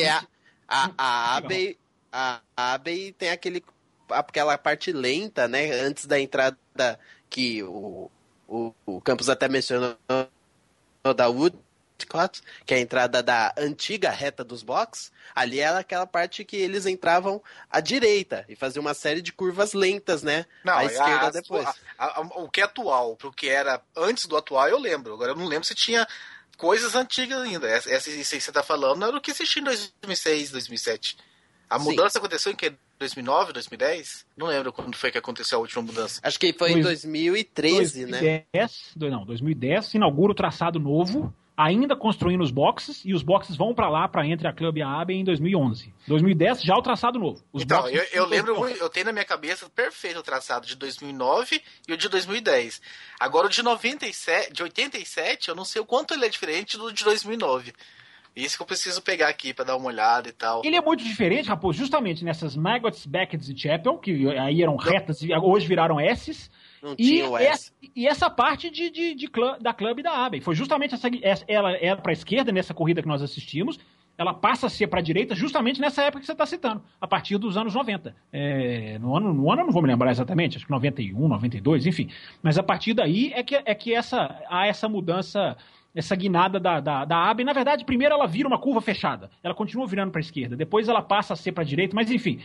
a Abbey tem aquela parte lenta, né? Antes da entrada que o Campos até mencionou da Wood que é a entrada da antiga reta dos boxes, ali era aquela parte que eles entravam à direita e faziam uma série de curvas lentas, né? Não, à esquerda depois. O que é atual, pro que era antes do atual, eu lembro. Agora eu não lembro se tinha coisas antigas ainda. Isso que você tá falando era o que existia em 2006, 2007. A mudança aconteceu em que? 2009, 2010? Não lembro quando foi que aconteceu a última mudança. Acho que foi em 2013, 2010, né? 2010 se inaugura o traçado novo, ainda construindo os boxes, e os boxes vão para lá, para entre a Club e a AB em 2011. 2010 já o traçado novo. Então, eu lembro, eu tenho na minha cabeça perfeito o traçado de 2009 e o de 2010. Agora o de 87, eu não sei o quanto ele é diferente do de 2009. Isso que eu preciso pegar aqui pra dar uma olhada e tal. Ele é muito diferente, Raposo, justamente nessas Maggots, Beckett e Chapel, que aí eram retas e hoje viraram S's. Não tinha o S. E essa parte da Club e da Abbey. Foi justamente ela era pra esquerda nessa corrida que nós assistimos. Ela passa a ser para a direita justamente nessa época que você está citando, a partir dos anos 90. No ano eu não vou me lembrar exatamente, acho que 91, 92, enfim. Mas a partir daí é que há essa mudança, essa guinada da Abbey. Na verdade, primeiro ela vira uma curva fechada. Ela continua virando para a esquerda. Depois ela passa a ser para a direita. Mas, enfim,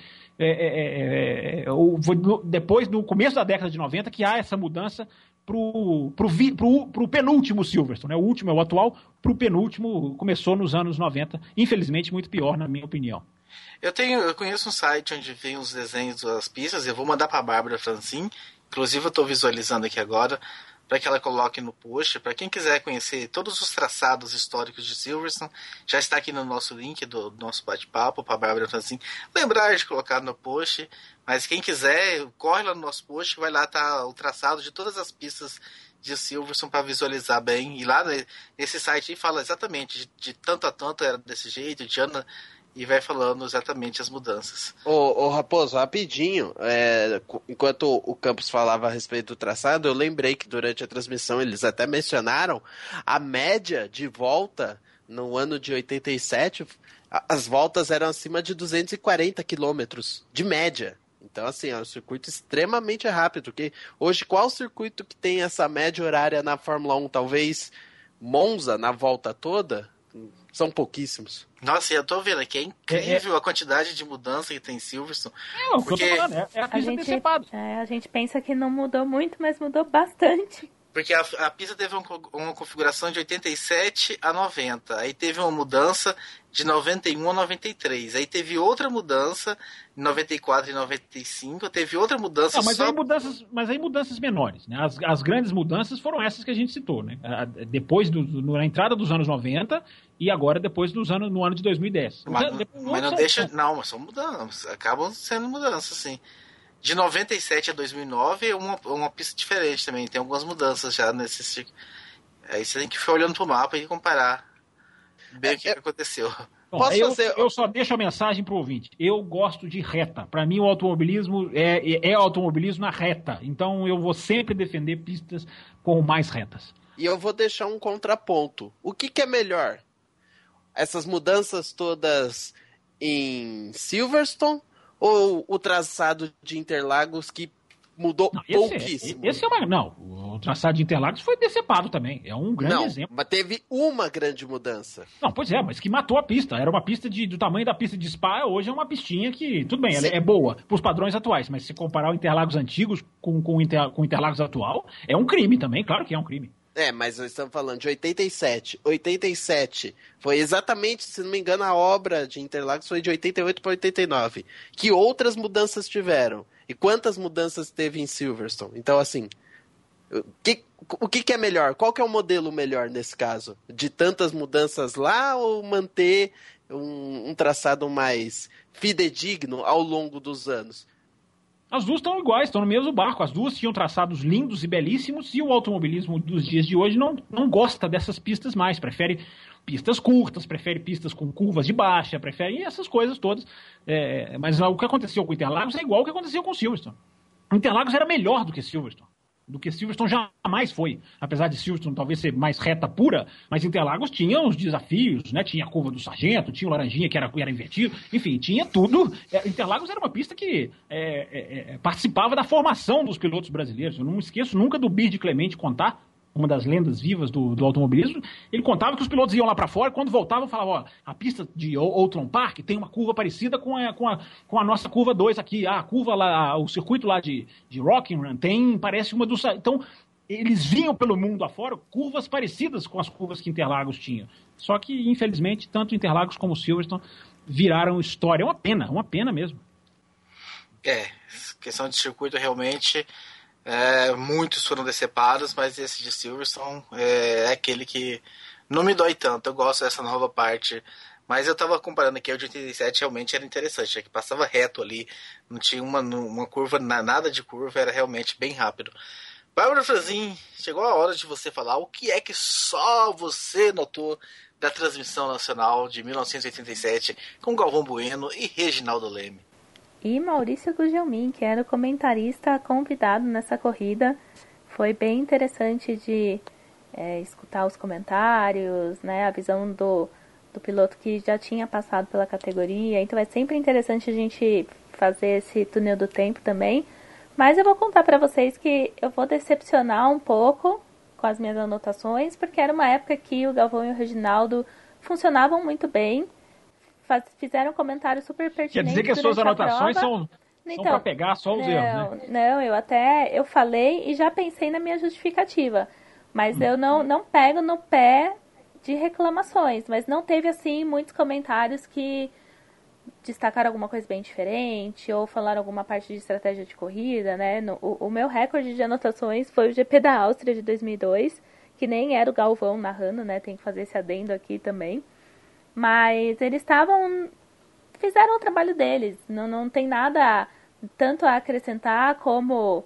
depois, no começo da década de 90, que há essa mudança pro penúltimo Silverstone, né? O último é o atual, pro penúltimo começou nos anos 90, infelizmente muito pior, na minha opinião. Eu conheço um site onde vem os desenhos das pistas, eu vou mandar para a Bárbara Francin, inclusive eu estou visualizando aqui agora, para que ela coloque no post, para quem quiser conhecer todos os traçados históricos de Silverstone, já está aqui no nosso link do nosso bate-papo, para a Bárbara Francin lembrar de colocar no post, mas quem quiser, corre lá no nosso post, vai lá tá o traçado de todas as pistas de Silverstone para visualizar bem, e lá nesse site aí fala exatamente, de tanto a tanto era desse jeito, de ano, e vai falando exatamente as mudanças. Ô Raposo, rapidinho, enquanto o Campos falava a respeito do traçado, eu lembrei que durante a transmissão eles até mencionaram a média de volta no ano de 87, as voltas eram acima de 240 quilômetros de média. Então, assim, é um circuito extremamente rápido, porque hoje qual circuito que tem essa média horária na Fórmula 1? Talvez Monza na volta toda? São pouquíssimos. Nossa, eu tô vendo aqui, é incrível a quantidade de mudança que tem em Silverstone. O que eu tô falando, é a pista antecipada. A gente pensa que não mudou muito, mas mudou bastante. Porque a pista teve uma configuração de 87 a 90. Aí teve uma mudança de 91 a 93. Aí teve outra mudança em 94 e 95. Teve outra mudança mas aí mudanças menores, né? As grandes mudanças foram essas que a gente citou, né? Depois na entrada dos anos 90 e agora depois no ano de 2010. Mas não deixa... Não, mas são mudanças. Acabam sendo mudanças, sim. De 97 a 2009 é uma pista diferente também. Tem algumas mudanças já nesse... Aí você tem que ficar olhando pro mapa e comparar bem o que aconteceu. Bom, eu só deixo a mensagem pro ouvinte. Eu gosto de reta. Para mim, o automobilismo é automobilismo na reta. Então, eu vou sempre defender pistas com mais retas. E eu vou deixar um contraponto. O que é melhor? Essas mudanças todas em Silverstone ou o traçado de Interlagos que mudou pouquíssimo? O traçado de Interlagos foi decepado também. É um grande exemplo. Mas teve uma grande mudança. Não, pois é, mas que matou a pista. Era uma pista do tamanho da pista de Spa, hoje é uma pistinha que, tudo bem, ela é boa para os padrões atuais, mas se comparar o Interlagos antigos com o Interlagos atual, é um crime também, claro que é um crime. Mas nós estamos falando de 87. 87 foi exatamente, se não me engano, a obra de Interlagos foi de 88 para 89. Que outras mudanças tiveram? E quantas mudanças teve em Silverstone? Então, assim, o que é melhor? Qual que é o modelo melhor nesse caso? De tantas mudanças lá ou manter um traçado mais fidedigno ao longo dos anos? As duas estão iguais, estão no mesmo barco. As duas tinham traçados lindos e belíssimos e o automobilismo dos dias de hoje não gosta dessas pistas mais. Prefere pistas curtas, prefere pistas com curvas de baixa, prefere essas coisas todas. Mas o que aconteceu com o Interlagos é igual ao que aconteceu com o Silverstone. O Interlagos era melhor do que Silverstone. Jamais foi. Apesar de Silverstone talvez ser mais reta pura, mas Interlagos tinha os desafios, né? Tinha a curva do Sargento, tinha o Laranjinha que era invertido, enfim, tinha tudo. Interlagos era uma pista que participava da formação dos pilotos brasileiros. Eu não esqueço nunca do Bir de Clemente contar uma das lendas vivas do automobilismo, ele contava que os pilotos iam lá para fora, quando voltavam falavam, ó, a pista de Oulton Park tem uma curva parecida com a nossa curva 2 aqui, a curva lá, o circuito lá de Rockingham parece uma dos... Então, eles vinham pelo mundo afora curvas parecidas com as curvas que Interlagos tinha. Só que, infelizmente, tanto Interlagos como Silverstone viraram história. É uma pena mesmo. Questão de circuito realmente... muitos foram decepados, mas esse de Silverstone é aquele que não me dói tanto. Eu gosto dessa nova parte, mas eu tava comparando aqui, o de 87 realmente era interessante, é que passava reto ali, não tinha uma curva, nada de curva, era realmente bem rápido. Bárbara Franzin, chegou a hora de você falar o que é que só você notou da transmissão nacional de 1987 com Galvão Bueno e Reginaldo Leme. E Maurício Gugelmin, que era o comentarista convidado nessa corrida. Foi bem interessante de escutar os comentários, né, a visão do piloto que já tinha passado pela categoria. Então é sempre interessante a gente fazer esse túnel do tempo também. Mas eu vou contar para vocês que eu vou decepcionar um pouco com as minhas anotações, porque era uma época que o Galvão e o Reginaldo funcionavam muito bem. Fizeram comentários super pertinentes. Quer dizer que as suas anotações são para pegar só os erros, né? Não, eu falei e já pensei na minha justificativa. Mas eu não pego no pé de reclamações. Mas não teve, assim, muitos comentários que destacaram alguma coisa bem diferente ou falaram alguma parte de estratégia de corrida, né? O meu recorde de anotações foi o GP da Áustria de 2002, que nem era o Galvão narrando, né? Tem que fazer esse adendo aqui também. Mas eles fizeram o trabalho deles, não tem nada tanto a acrescentar como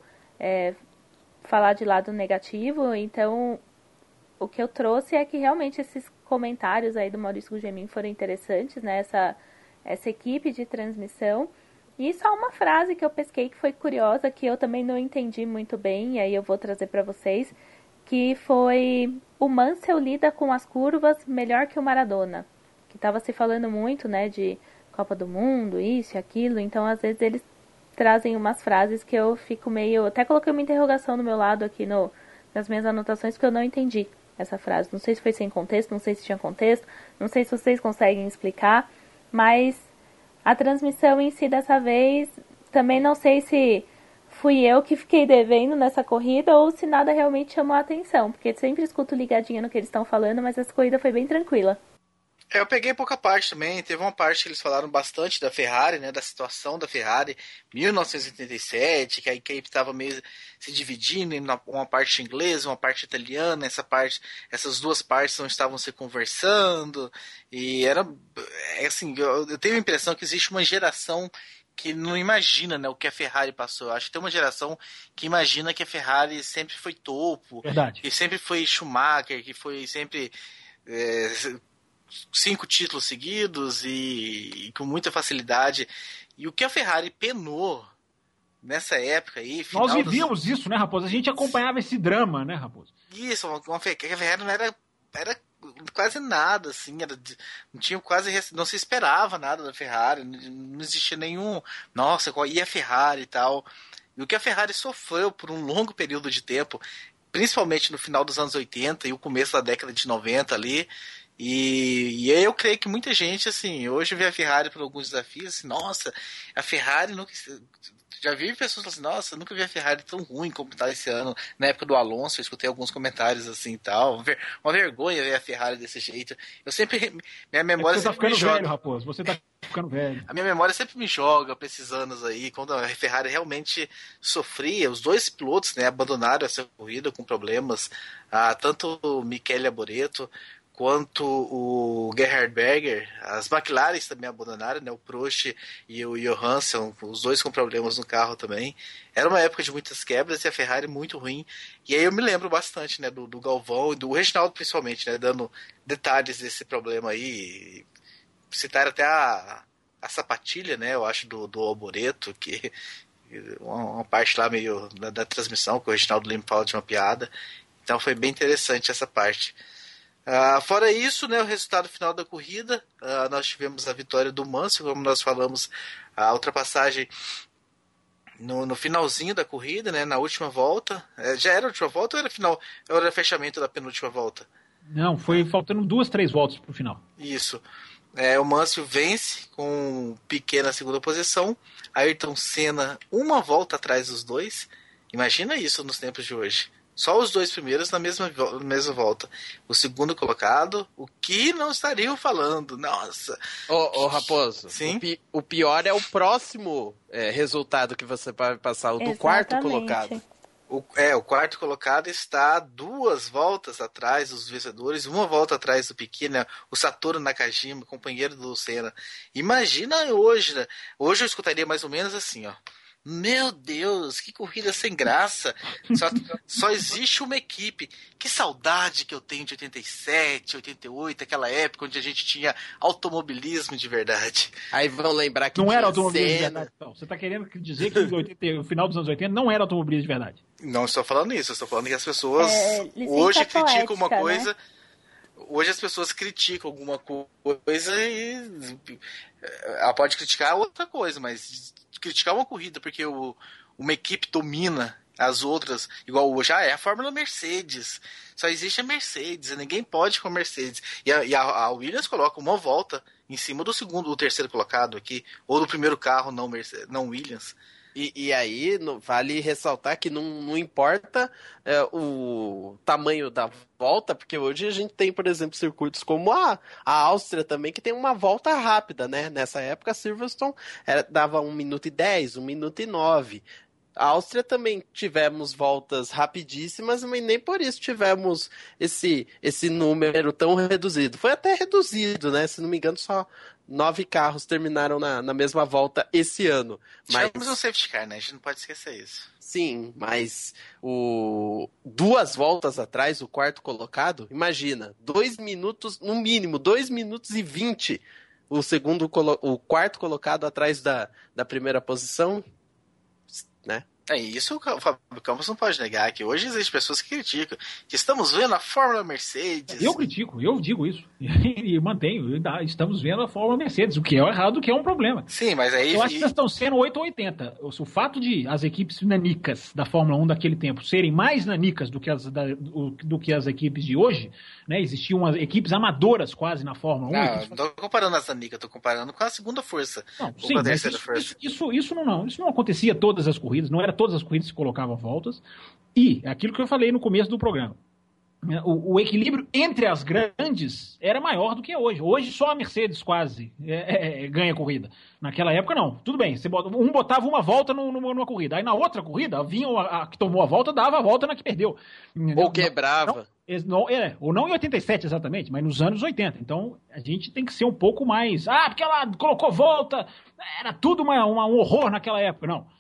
falar de lado negativo. Então o que eu trouxe é que realmente esses comentários aí do Maurício Gugelmin foram interessantes, né? Essa equipe de transmissão. E só uma frase que eu pesquei que foi curiosa, que eu também não entendi muito bem, e aí eu vou trazer para vocês, que foi: o Mansell lida com as curvas melhor que o Maradona. Que estava se falando muito, né, de Copa do Mundo, isso e aquilo. Então, às vezes, eles trazem umas frases que eu fico meio... Até coloquei uma interrogação do meu lado aqui nas minhas anotações, porque eu não entendi essa frase. Não sei se foi sem contexto, não sei se tinha contexto, não sei se vocês conseguem explicar, mas a transmissão em si dessa vez, também não sei se fui eu que fiquei devendo nessa corrida ou se nada realmente chamou a atenção, porque sempre escuto ligadinha no que eles estão falando, mas essa corrida foi bem tranquila. Eu peguei pouca parte também. Teve uma parte que eles falaram bastante da Ferrari, né, da situação da Ferrari 1987, que a equipe estava meio se dividindo em uma parte inglesa, uma parte italiana. Essas duas partes não estavam se conversando, e era assim, eu tenho a impressão que existe uma geração que não imagina, né, o que a Ferrari passou. Eu acho que tem uma geração que imagina que a Ferrari sempre foi topo. Verdade. Que sempre foi Schumacher, que foi sempre 5 títulos seguidos e com muita facilidade. E o que a Ferrari penou nessa época aí... Nós vivíamos isso, né, Raposo? A gente acompanhava esse drama, né, Raposo? Isso, a Ferrari não era quase nada, assim, não tinha quase... Não se esperava nada da Ferrari, não existia nenhum... Nossa, qual ia a Ferrari e tal. E o que a Ferrari sofreu por um longo período de tempo, principalmente no final dos anos 80 e o começo da década de 90 ali... E eu creio que muita gente, assim, hoje vê a Ferrari por alguns desafios, assim, nossa, a Ferrari nunca... Já vi pessoas falando assim, nossa, nunca vi a Ferrari tão ruim como está esse ano. Na época do Alonso, eu escutei alguns comentários assim e tal. Uma vergonha ver a Ferrari desse jeito. Eu sempre... Minha memória você sempre tá ficando velho, Raposo, você tá ficando velho. A minha memória sempre me joga pra esses anos aí, quando a Ferrari realmente sofria. Os dois pilotos, né, abandonaram essa corrida com problemas. Tanto o Michele Aboreto quanto o Gerhard Berger. As McLaren também abandonaram, né? O Prost e o Johansson, os dois com problemas no carro também. Era uma época de muitas quebras e a Ferrari muito ruim. E aí eu me lembro bastante, né, do Galvão e do Reginaldo principalmente, né, dando detalhes desse problema aí. Citaram até a sapatilha, né, eu acho, do Alboreto, que uma parte lá meio da transmissão, que o Reginaldo Leme fala de uma piada. Então foi bem interessante essa parte. Fora isso, né, o resultado final da corrida, nós tivemos a vitória do Mansell, como nós falamos, a ultrapassagem no finalzinho da corrida, né, na última volta. Já era a última volta ou era final? Era o fechamento da penúltima volta? Não, foi faltando 2, 3 voltas pro final. Isso. O Mansell vence com Piquet na segunda posição. Ayrton Senna uma volta atrás dos dois. Imagina isso nos tempos de hoje. Só os dois primeiros na mesma volta. O segundo colocado, o que não estariam falando? Nossa. Ô Raposo, sim? O pior é o próximo resultado que você vai passar, o do quarto colocado. O quarto colocado está 2 voltas atrás dos vencedores, 1 volta atrás do Piquet, né? O Satoru Nakajima, companheiro do Senna. Imagina hoje, né? Hoje eu escutaria mais ou menos assim, ó. Meu Deus, que corrida sem graça. Só existe uma equipe. Que saudade que eu tenho de 87, 88, aquela época onde a gente tinha automobilismo de verdade. Aí vão lembrar que não era automobilismo de verdade. Então, você está querendo dizer que no final dos anos 80 não era automobilismo de verdade? Não estou falando isso, eu estou falando que as pessoas hoje criticam uma coisa... Né? Hoje as pessoas criticam alguma coisa e ela pode criticar outra coisa, mas criticar uma corrida porque uma equipe domina as outras, igual hoje, é a Fórmula Mercedes, só existe a Mercedes, ninguém pode com a Mercedes, e a Williams coloca uma volta em cima do segundo, do terceiro colocado aqui, ou do primeiro carro, não Williams. E aí, vale ressaltar que não importa o tamanho da volta, porque hoje a gente tem, por exemplo, circuitos como a Áustria também, que tem uma volta rápida, né? Nessa época, a Silverstone dava 1 minuto e 10, 1 minuto e 9. A Áustria também tivemos voltas rapidíssimas, mas nem por isso tivemos esse número tão reduzido. Foi até reduzido, né? Se não me engano, só 9 carros terminaram na mesma volta esse ano. Tivemos um safety car, né? A gente não pode esquecer isso. Sim, mas 2 voltas atrás, o quarto colocado, imagina, 2 minutos, no mínimo, 2 minutos e 20, o quarto colocado atrás da primeira posição, né? Isso o Fábio Campos não pode negar, que hoje existem pessoas que criticam, que estamos vendo a Fórmula Mercedes. Eu critico, eu digo isso, e mantenho, estamos vendo a Fórmula Mercedes, o que é errado, o que é um problema. Sim, mas aí... Eu acho que vocês estão sendo 8 ou 80. O fato de as equipes nanicas da Fórmula 1 daquele tempo serem mais nanicas do que as equipes de hoje, né? Existiam equipes amadoras quase na Fórmula 1. Não estou comparando as nanicas, estou comparando com a segunda força. Não, ou sim, com a terceira força. Isso não acontecia todas as corridas, não era todas as corridas que colocavam voltas, e aquilo que eu falei no começo do programa, o equilíbrio entre as grandes era maior do que é hoje. Hoje só a Mercedes quase ganha corrida. Naquela época não. Tudo bem, um botava uma volta numa corrida, aí na outra corrida, vinha a que tomou a volta, dava a volta na que perdeu. Ou quebrava. Ou não em 87 exatamente, mas nos anos 80. Então a gente tem que ser um pouco mais... porque ela colocou volta, era tudo um horror naquela época. Não.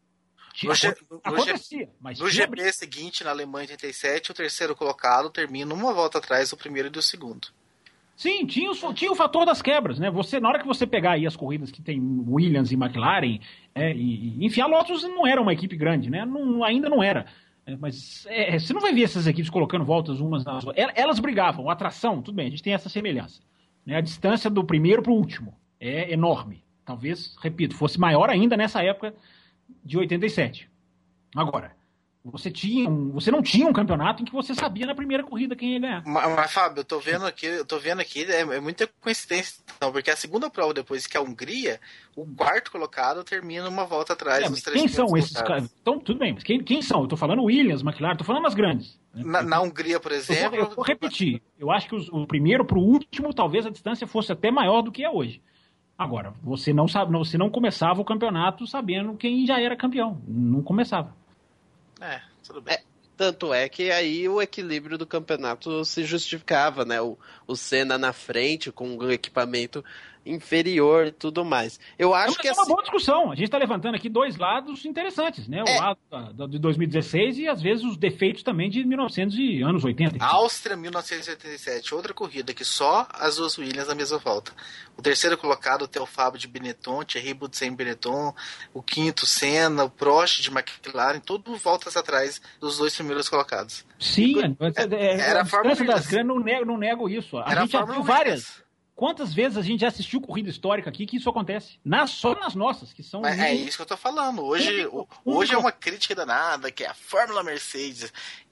Acontecia, mas no GP seguinte, na Alemanha 87, o terceiro colocado termina uma volta atrás do primeiro e do segundo. Sim, tinha o fator das quebras, né? Na hora que você pegar aí as corridas que tem Williams e McLaren, enfim, a Lotus não era uma equipe grande, né? Ainda não era. Mas você não vai ver essas equipes colocando voltas umas nas outras. Elas brigavam, a atração, tudo bem, a gente tem essa semelhança. Né? A distância do primeiro para o último é enorme. Talvez, repito, fosse maior ainda nessa época de 87. Agora, você não tinha um campeonato em que você sabia na primeira corrida quem ia ganhar. Mas Fábio, eu tô vendo aqui, é muita coincidência, não, porque a segunda prova depois, que é a Hungria, o quarto colocado termina uma volta atrás dos 3 quem são esses caras? Então, tudo bem, mas quem são? Eu tô falando Williams, McLaren, tô falando as grandes. Na Hungria, por exemplo... Eu vou repetir, eu acho que o primeiro pro último, talvez a distância fosse até maior do que é hoje. Agora, você não começava o campeonato sabendo quem já era campeão. Não começava. Tudo bem. Tanto é que aí o equilíbrio do campeonato se justificava, né? O Senna na frente, com um equipamento inferior e tudo mais. Eu acho que é uma boa discussão. A gente está levantando aqui 2 lados interessantes, né? O lado de 2016 e, às vezes, os defeitos também de 1900 e anos 80. Áustria, 1987. Outra corrida que só as 2 Williams na mesma volta. O terceiro colocado, o Fábio de Benetton, Thierry Boutsen Benetton. O quinto, Senna, o Prost de McLaren. Todos voltas atrás dos 2 primeiros colocados. Sim, era a distância Fórmula das grandes, não nego isso. A era gente já viu várias. Quantas vezes a gente já assistiu corrida histórica aqui que isso acontece? Só nas nossas, que são... Mas é isso que eu tô falando. Hoje é uma crítica danada, que é a Fórmula Mercedes.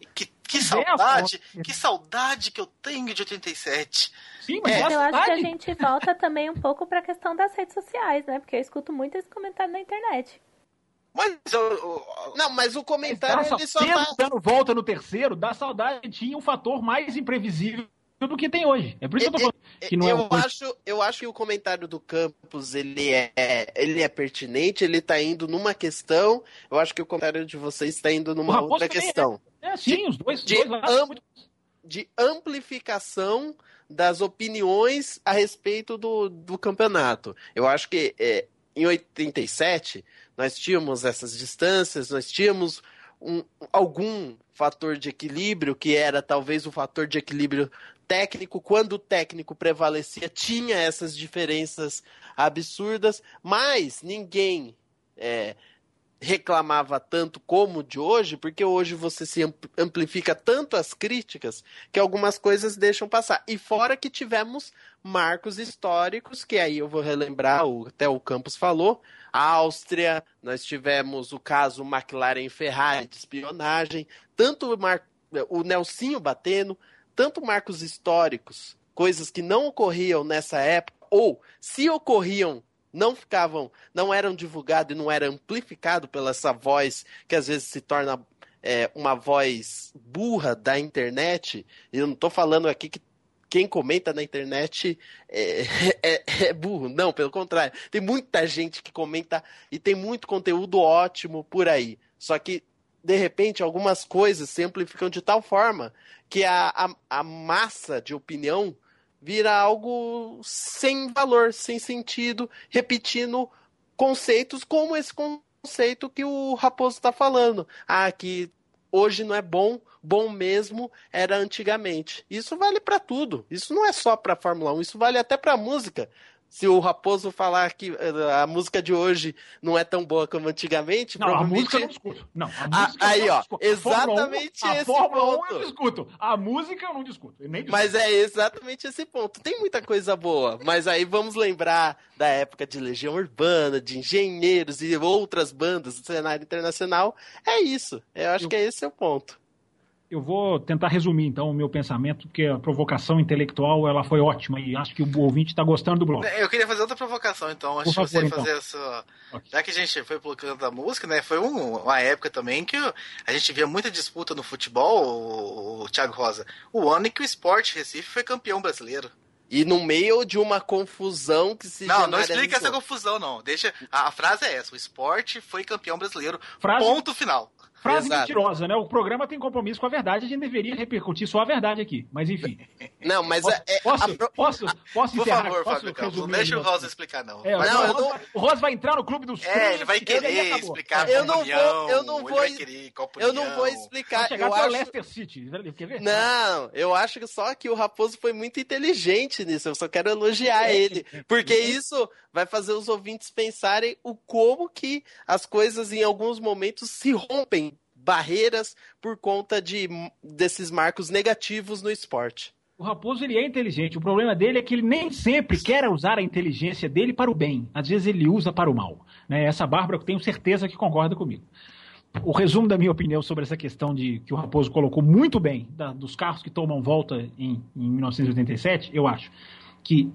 Que saudade que eu tenho de 87. Sim, mas eu acho que a gente volta também um pouco pra questão das redes sociais, né? Porque eu escuto muito esse comentário na internet. Mas não, mas o comentário ele só dando volta no terceiro, dá saudade, tinha um fator mais imprevisível do que tem hoje. É por isso que eu tô falando que não eu acho que o comentário do Campos ele é pertinente, ele tá indo numa questão, eu acho que o comentário de vocês está indo numa outra questão. Sim, os dois de amplificação das opiniões a respeito do campeonato. Eu acho que em 87 nós tínhamos essas distâncias, nós tínhamos algum fator de equilíbrio, que era talvez o fator de equilíbrio técnico. Quando o técnico prevalecia, tinha essas diferenças absurdas, mas ninguém reclamava tanto como de hoje, porque hoje você se amplifica tanto as críticas que algumas coisas deixam passar. E fora que tivemos marcos históricos, que aí eu vou relembrar, até o Campos falou, a Áustria, nós tivemos o caso McLaren e Ferrari de espionagem, tanto o Nelsinho batendo, tanto marcos históricos, coisas que não ocorriam nessa época, ou se ocorriam, não eram divulgados e não era amplificado pela essa voz que às vezes se torna uma voz burra da internet. E eu não estou falando aqui que quem comenta na internet é burro. Não, pelo contrário. Tem muita gente que comenta e tem muito conteúdo ótimo por aí. Só que, de repente, algumas coisas se amplificam de tal forma que a massa de opinião vira algo sem valor, sem sentido, repetindo conceitos como esse conceito que o Raposo está falando. Que hoje não é bom mesmo era antigamente. Isso vale para tudo. Isso não é só para Fórmula 1, isso vale até para música. Se o Raposo falar que a música de hoje não é tão boa como antigamente, não, provavelmente... a música eu não discuto. Não, a música aí, eu não ó, discuto. exatamente esse ponto. A Fórmula 1 eu discuto. A música eu não discuto. Mas é exatamente esse ponto. Tem muita coisa boa, mas aí vamos lembrar da época de Legião Urbana, de Engenheiros e outras bandas do cenário internacional. É isso. Eu acho que esse é o ponto. Eu vou tentar resumir, então, o meu pensamento, porque a provocação intelectual ela foi ótima e acho que o ouvinte está gostando do blog. Eu queria fazer outra provocação, então, antes de você fazer essa... Okay. Já que a gente foi pelo canto da música, né, foi uma época também que a gente via muita disputa no futebol, o Thiago Rosa. O ano em que o Sport Recife foi campeão brasileiro. E no meio de uma confusão que se Não explica essa confusão, não. A frase é essa, o Sport foi campeão brasileiro, ponto final. Frase mentirosa, né? O programa tem compromisso com a verdade, a gente deveria repercutir só a verdade aqui. Mas enfim. Não, mas posso encerrar? Por favor, Fábio Campos, não deixa o Rosa explicar, não. O Rosa vai entrar no clube dos ele vai querer explicar a opinião. Eu não vou explicar. Chegar até o Leicester City. Quer ver? Não, eu acho que só que o Raposo foi muito inteligente nisso. Eu só quero elogiar ele. Porque isso vai fazer os ouvintes pensarem o como que as coisas em alguns momentos se rompem barreiras por conta desses marcos negativos no esporte. O Raposo ele é inteligente, o problema dele é que ele nem sempre quer usar a inteligência dele para o bem, às vezes ele usa para o mal, né? Essa Bárbara eu tenho certeza que concorda comigo. O resumo da minha opinião sobre essa questão que o Raposo colocou muito bem, dos carros que tomam volta em 1987, eu acho que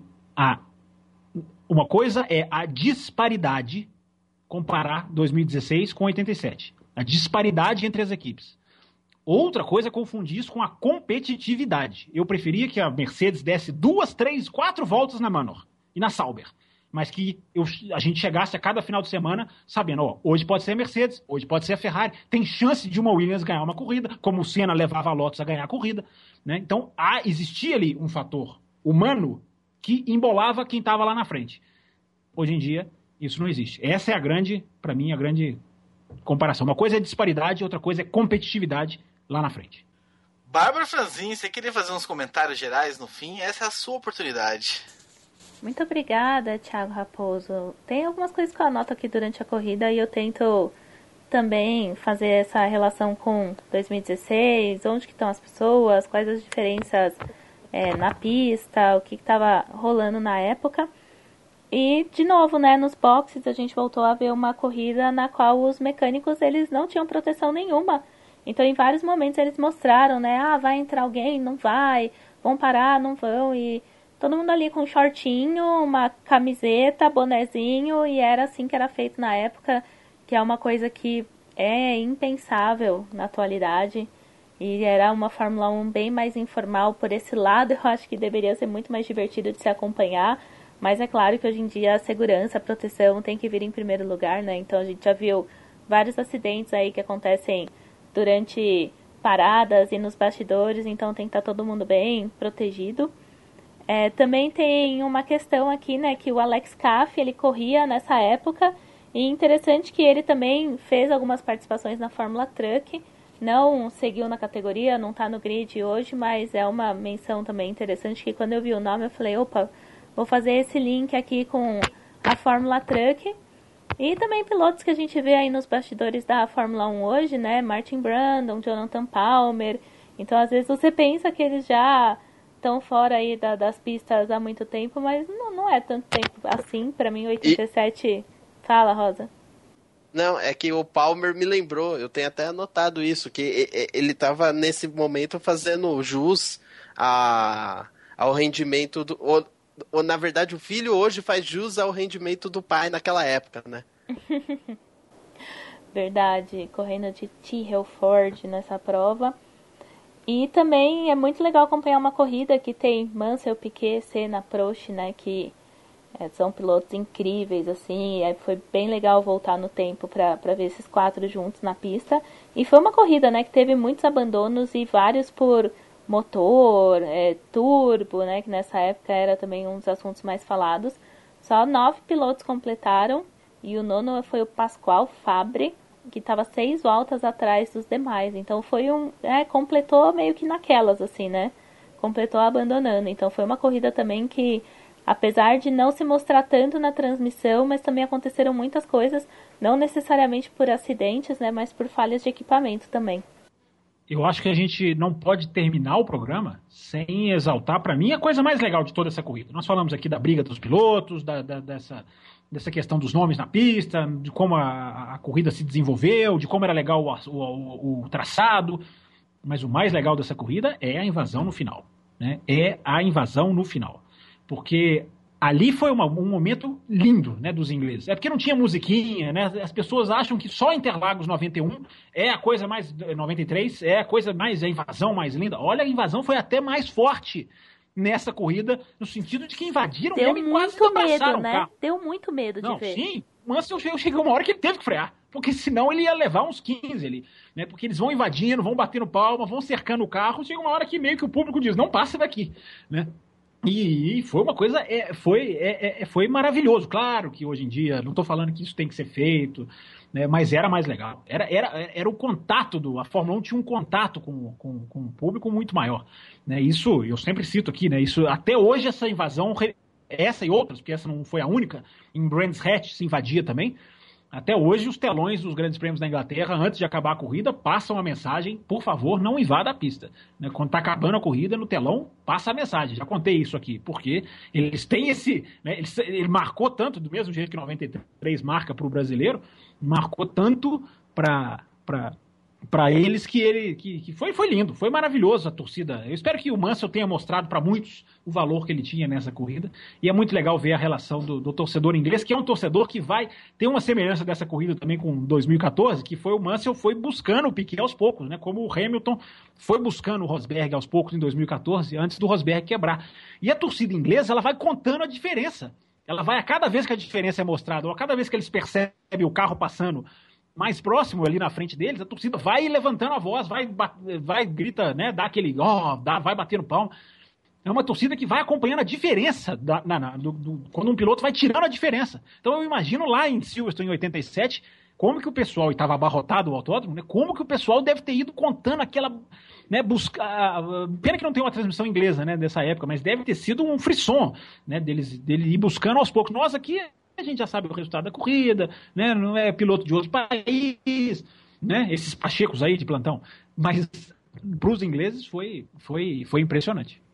uma coisa é a disparidade, comparar 2016 com 87. A disparidade entre as equipes. Outra coisa é confundir isso com a competitividade. Eu preferia que a Mercedes desse 2, 3, 4 voltas na Manor e na Sauber. Mas que a gente chegasse a cada final de semana sabendo, hoje pode ser a Mercedes, hoje pode ser a Ferrari. Tem chance de uma Williams ganhar uma corrida, como o Senna levava a Lotus a ganhar a corrida. Né? Então, existia ali um fator humano que embolava quem estava lá na frente. Hoje em dia, isso não existe. Essa é para mim, a grande comparação. Uma coisa é disparidade, outra coisa é competitividade lá na frente. Bárbara Franzin, você queria fazer uns comentários gerais no fim? Essa é a sua oportunidade. Muito obrigada, Thiago Raposo. Tem algumas coisas que eu anoto aqui durante a corrida e eu tento também fazer essa relação com 2016, onde que estão as pessoas, quais as diferenças na pista, o que estava rolando na época. E, de novo, né, nos boxes a gente voltou a ver uma corrida na qual os mecânicos eles não tinham proteção nenhuma. Então, em vários momentos eles mostraram, né, vai entrar alguém, não vai, vão parar, não vão, e todo mundo ali com um shortinho, uma camiseta, bonezinho, e era assim que era feito na época, que é uma coisa que é impensável na atualidade. E era uma Fórmula 1 bem mais informal por esse lado, eu acho que deveria ser muito mais divertido de se acompanhar. Mas é claro que hoje em dia a segurança, a proteção tem que vir em primeiro lugar, né? Então a gente já viu vários acidentes aí que acontecem durante paradas e nos bastidores, então tem que estar todo mundo bem protegido. Também tem uma questão aqui, né, que o Alex Caff, ele corria nessa época, e interessante que ele também fez algumas participações na Fórmula Truck, não seguiu na categoria, não está no grid hoje, mas é uma menção também interessante que quando eu vi o nome eu falei, opa, vou fazer esse link aqui com a Fórmula Truck. E também pilotos que a gente vê aí nos bastidores da Fórmula 1 hoje, né? Martin Brundle, Jonathan Palmer. Então, às vezes, você pensa que eles já estão fora aí das pistas há muito tempo, mas não é tanto tempo assim. Para mim, 87... Fala, Rosa. Não, é que o Palmer me lembrou, eu tenho até anotado isso, que ele estava nesse momento fazendo jus ao rendimento do... Ou, na verdade, o filho hoje faz jus ao rendimento do pai naquela época, né? Verdade, correndo de Tyrrell Ford nessa prova. E também é muito legal acompanhar uma corrida que tem Mansell, Piquet, Senna, Prost, né? Que são pilotos incríveis, assim. E foi bem legal voltar no tempo para ver esses 4 juntos na pista. E foi uma corrida, né? Que teve muitos abandonos e vários por motor, turbo, né, que nessa época era também um dos assuntos mais falados. Só 9 pilotos completaram e o 9º foi o Pasqual Fabre, que estava 6 voltas atrás dos demais. Então foi completou meio que naquelas, assim, né? Completou abandonando. Então foi uma corrida também que, apesar de não se mostrar tanto na transmissão, mas também aconteceram muitas coisas, não necessariamente por acidentes, né, mas por falhas de equipamento também. Eu acho que a gente não pode terminar o programa sem exaltar, para mim, a coisa mais legal de toda essa corrida. Nós falamos aqui da briga dos pilotos, dessa questão dos nomes na pista, de como a corrida se desenvolveu, de como era legal o traçado. Mas o mais legal dessa corrida é a invasão no final, né? É a invasão no final. Porque ali foi um momento lindo, né, dos ingleses. É porque não tinha musiquinha, né? As pessoas acham que só Interlagos 91 é a coisa mais... 93 é a coisa mais... a invasão mais linda. Olha, a invasão foi até mais forte nessa corrida, no sentido de que invadiram mesmo e quase abraçaram o carro. Deu muito medo de ver. Sim, mas eu cheguei uma hora que ele teve que frear. Porque senão ele ia levar uns 15 ali, né? Porque eles vão invadindo, vão batendo palma, vão cercando o carro. Chega uma hora que meio que o público diz, não passa daqui, né? E foi uma coisa, foi maravilhoso. Claro que hoje em dia, não estou falando que isso tem que ser feito, né, mas era mais legal. Era o contato, a Fórmula 1 tinha um contato com o público muito maior. Né, isso, eu sempre cito aqui, né, isso, até hoje essa invasão, essa e outras, porque essa não foi a única, em Brands Hatch se invadia também. Até hoje, os telões dos grandes prêmios da Inglaterra, antes de acabar a corrida, passam a mensagem, por favor, não invada a pista. Né? Quando está acabando a corrida, no telão, passa a mensagem. Já contei isso aqui, porque eles têm esse... Né, ele marcou tanto, do mesmo jeito que 93 marca para o brasileiro, marcou tanto para eles que foi lindo, foi maravilhoso a torcida. Eu espero que o Mansell tenha mostrado para muitos o valor que ele tinha nessa corrida, e é muito legal ver a relação do torcedor inglês, que é um torcedor que vai ter uma semelhança dessa corrida também com 2014, que foi o Mansell foi buscando o Piquet aos poucos, né? Como o Hamilton foi buscando o Rosberg aos poucos em 2014, antes do Rosberg quebrar. E a torcida inglesa, ela vai contando a diferença. Ela vai, a cada vez que a diferença é mostrada, ou a cada vez que eles percebem o carro passando mais próximo ali na frente deles, a torcida vai levantando a voz, vai grita, né, dá aquele, vai batendo palma. É uma torcida que vai acompanhando a diferença quando um piloto vai tirando a diferença. Então eu imagino lá em Silverstone em 87, como que o pessoal, e estava abarrotado o autódromo, né, como que o pessoal deve ter ido contando aquela, né, pena que não tem uma transmissão inglesa, né, dessa época, mas deve ter sido um frisson, né, dele ir buscando aos poucos. Nós aqui, a gente já sabe o resultado da corrida, né? Não é piloto de outro país, né? Esses pachecos aí de plantão. Mas para os ingleses foi impressionante.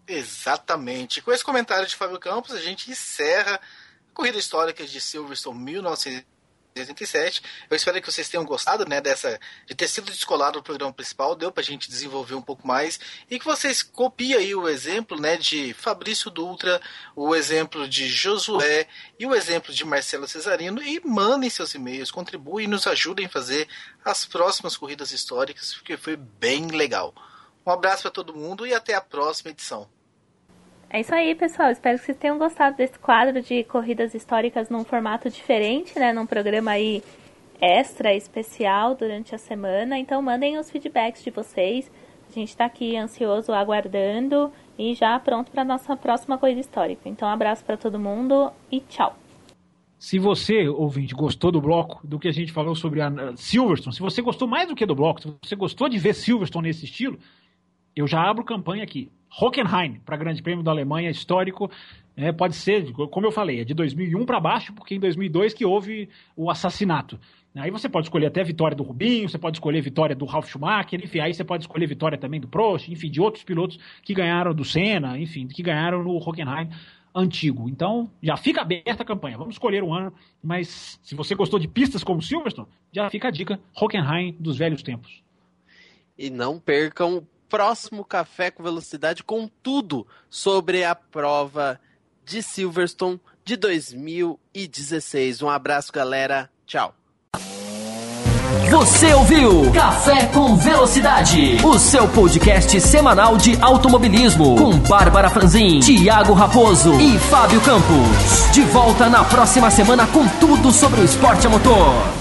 Exatamente. Com esse comentário de Fábio Campos, a gente encerra a corrida histórica de Silverstone 1987. Eu espero que vocês tenham gostado, né, de ter sido descolado do programa principal, deu pra gente desenvolver um pouco mais, e que vocês copiem aí o exemplo, né, de Fabrício Dutra, o exemplo de Josué e o exemplo de Marcelo Cesarino, e mandem seus e-mails, contribuem e nos ajudem a fazer as próximas corridas históricas, porque foi bem legal. Um abraço para todo mundo e até a próxima edição. É isso aí, pessoal. Espero que vocês tenham gostado desse quadro de corridas históricas num formato diferente, né? Num programa aí extra, especial durante a semana. Então mandem os feedbacks de vocês. A gente está aqui ansioso, aguardando e já pronto para a nossa próxima corrida histórica. Então um abraço para todo mundo e tchau. Se você, ouvinte, gostou do bloco, do que a gente falou sobre a Silverstone, se você gostou mais do que do bloco, se você gostou de ver Silverstone nesse estilo, eu já abro campanha aqui. Hockenheim, para Grande Prêmio da Alemanha, histórico, pode ser, como eu falei, é de 2001 para baixo, porque em 2002 que houve o assassinato. Aí você pode escolher até a vitória do Rubinho, você pode escolher a vitória do Ralf Schumacher, enfim, aí você pode escolher a vitória também do Prost, enfim, de outros pilotos que ganharam do Senna, enfim, que ganharam no Hockenheim antigo. Então, já fica aberta a campanha. Vamos escolher um ano, mas se você gostou de pistas como Silverstone, já fica a dica, Hockenheim dos velhos tempos. E não percam próximo Café com Velocidade com tudo sobre a prova de Silverstone de 2016. Um abraço, galera. Tchau. Você ouviu Café com Velocidade, o seu podcast semanal de automobilismo com Bárbara Franzin, Thiago Raposo e Fábio Campos. De volta na próxima semana com tudo sobre o esporte a motor.